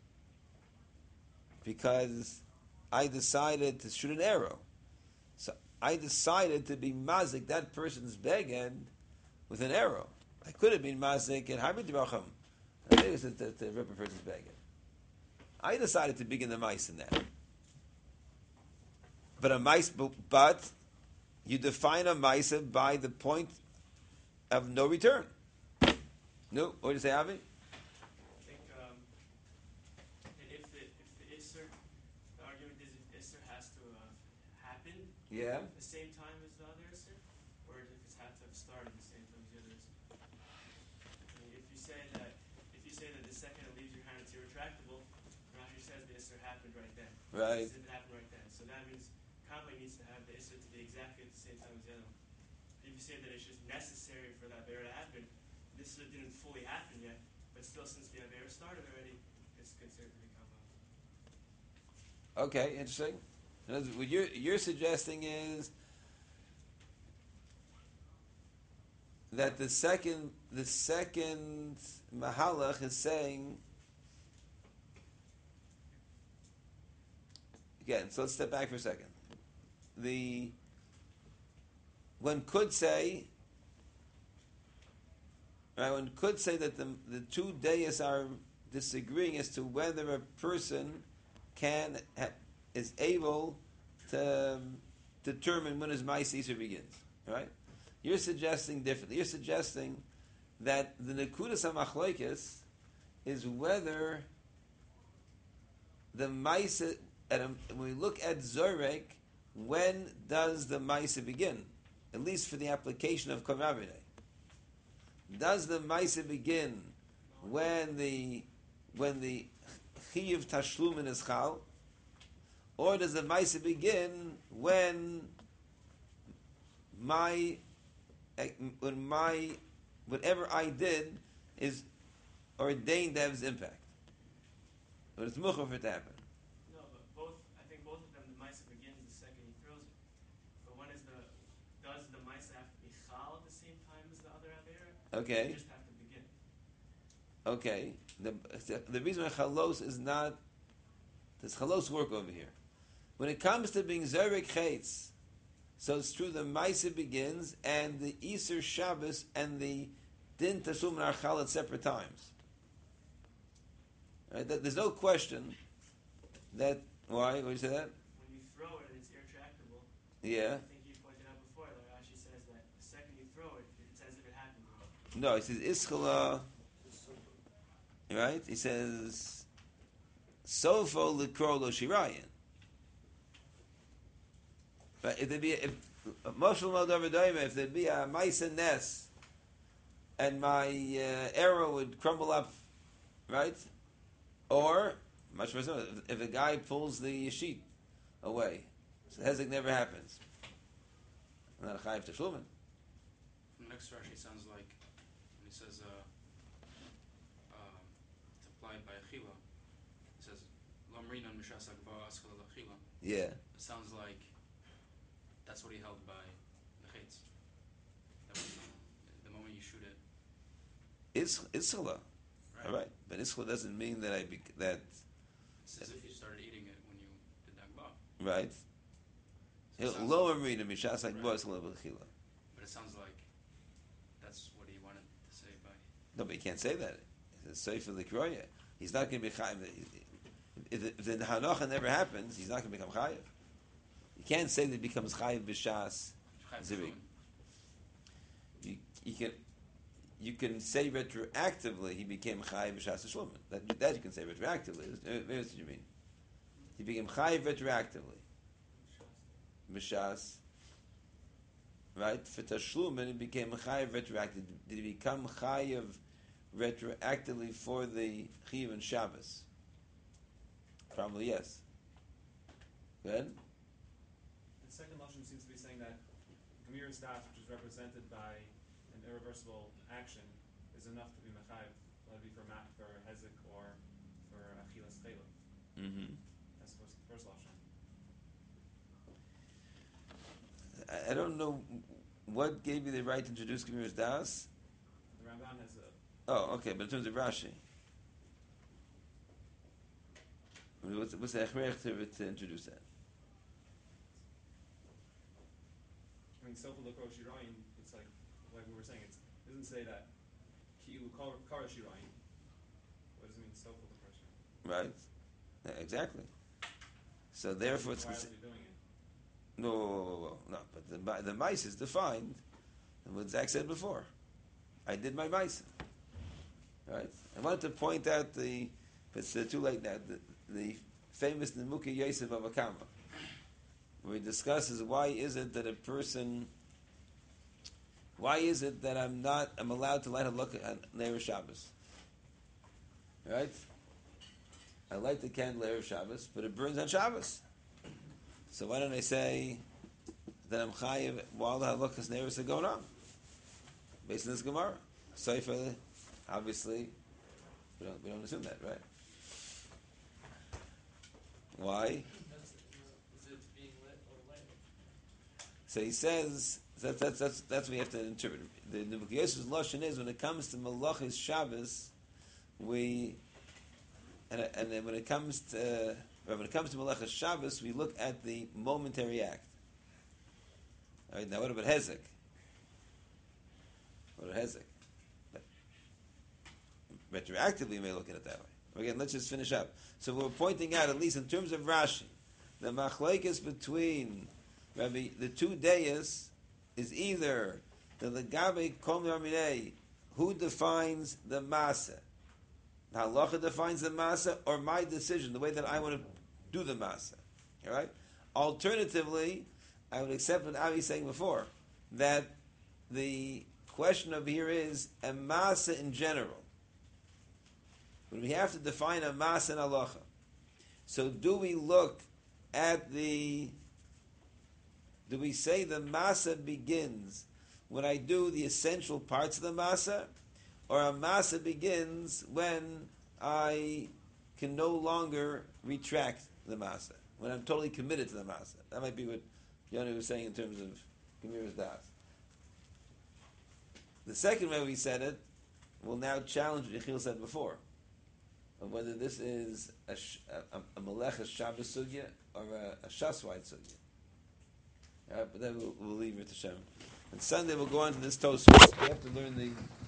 Because I decided to shoot an arrow. So I decided to be mazik that person's beged with an arrow. I could have been mazik and harbid diracham. I think it was to rip a person's beged. I decided to begin the mice in that. But you define a mice by the point of no return. No, what did you say, Avi? I think if the Isser, the argument is if Yeah. the same time as the other Isser, or if it's had to have started the same time as the other Isser? I mean, if you say that the second it leaves your hand it's irretractable, Rashi says the Isser happened right then. Right. It happened right then. So that means Kabbalah needs to have the Isser to be exactly at the same time as the other one. If you say that it's just necessary for that Avera to happen, this Isser didn't fully happen yet, but still since the Avera started already, it's considered to be Kabbalah. Okay, interesting. In other words, what you're suggesting is that the second Mahalach is saying again. So let's step back for a second. One could say, right? One could say that the two dayas are disagreeing as to whether a person is able to determine when his Ma'aseh begins. Right? You're suggesting differently. You're suggesting that the Nekudas HaMachloikis is whether the Ma'aseh, when we look at Zorek, when does the Ma'aseh begin? At least for the application of Kol Ravinei. Does the Ma'aseh begin when the Chiyuv Tashlumin is Chal? Or does the Ma'aseh begin when whatever I did is ordained to have its impact? But it's muchah for it to happen. No, but I think both of them, the Ma'aseh begins the second he throws it. But one is does the Ma'aseh have to be Chal at the same time as the other Avera? Okay. You just have to begin. Okay. The reason why Chalos is not, does Chalos work over here? When it comes to being Zerek Chetz, so it's true the Ma'aseh begins and the Easter Shabbos and the Din Tasum and Archal at separate times. Right? There's no question that, why? What did you say that? When you throw it and it's irretractable, Yeah. I think you pointed out before, like Rashi says that the second you throw it, it's as if it happened. No, he says Ischala, right? He says Sofo Likro Lo Shirayan. But if there be if there'd be a mice and nest, and my arrow would crumble up, right? Or much more so, if a guy pulls the sheet away, so hezek never happens. Not a chayiv teshlumin. The next Rashi sounds like when he says it's applied by achila. It says lamrina mishas agba askal achila. Yeah. It sounds like that's what he held by the chetz. That was the moment you shoot it. Ischala. Right. All right, but ischala doesn't mean that It's as if you started eating it when you did agba. right. So it sounds Lo like- amrina mishas like Right. bois lo b'chila. But it sounds like that's what he wanted to say by. No, but he can't say that. It's a sefer l'kroya. He's not going to be chayiv. If the hanocha never happens, he's not going to become chayiv. You can't say that he becomes chayiv b'shas zirig. You can say retroactively he became chayiv b'shas shlomin. That you can say retroactively. Maybe that's what you mean. He became chayiv retroactively. B'shas, right? For tashlumin, it became chayiv retroactively. Did he become chayiv retroactively for the chiyuv and Shabbos? Probably yes. Good. The second lotion seems to be saying that Gemir Das, which is represented by an irreversible action, is enough to be mechayiv, whether it be for hezek or for achilas chayla. Mm-hmm. That's the first lotion. I don't know what gave you the right to introduce Gemir Das. The Ramban has a. Oh, okay, but in terms of Rashi, what's the echmerich to introduce that? I mean, Sofa Lokro Shirayin, it's like we were saying, it doesn't say that Ki'ilu Kara Shirayin. What does it mean, Sofa Lokro Shirayin? Right? Yeah, exactly. So therefore, it's why are we doing it? no. But the mice is defined, and what Zach said before. I did my mice. Right? I wanted to point out but it's too late now. The famous Nemuki Yosef of Akama. where he discusses why is it that I'm allowed to light halakha on Erev Shabbos. Right? I light the candle Erev Shabbos, but it burns on Shabbos. So why don't I say that I'm chayiv while the halachas neiros are going on? Based on this Gemara. Seifa, obviously, we don't assume that, right? Why? Is it being lit or lighted? So he says that's what we have to interpret. The Yosef's lashon is when it comes to Malachis Shabbos, and then when it comes to Malachis Shabbos, we look at the momentary act. All right, now what about Hezek? But retroactively, we may look at it that way. Again, let's just finish up. So we're pointing out, at least in terms of Rashi, the machlekes between Rabbi, the two dayas is either the legabe kol mi'aminei, who defines the masa, the halacha defines the masa, or my decision, the way that I want to do the masa. All right. Alternatively, I would accept what Avi was saying before, that the question over here is a masa in general. But we have to define a masa and halacha. So do we say the masa begins when I do the essential parts of the masa, or a masa begins when I can no longer retract the masa, when I'm totally committed to the masa? That might be what Yoni was saying in terms of Gemira's das. The second way we said it will now challenge what Yechiel said before, of whether this is a Melechas Shabbos sugya or a Shaswite sugya. But then we'll leave it to Shem. And Sunday we'll go on to this Tosfos. We have to learn the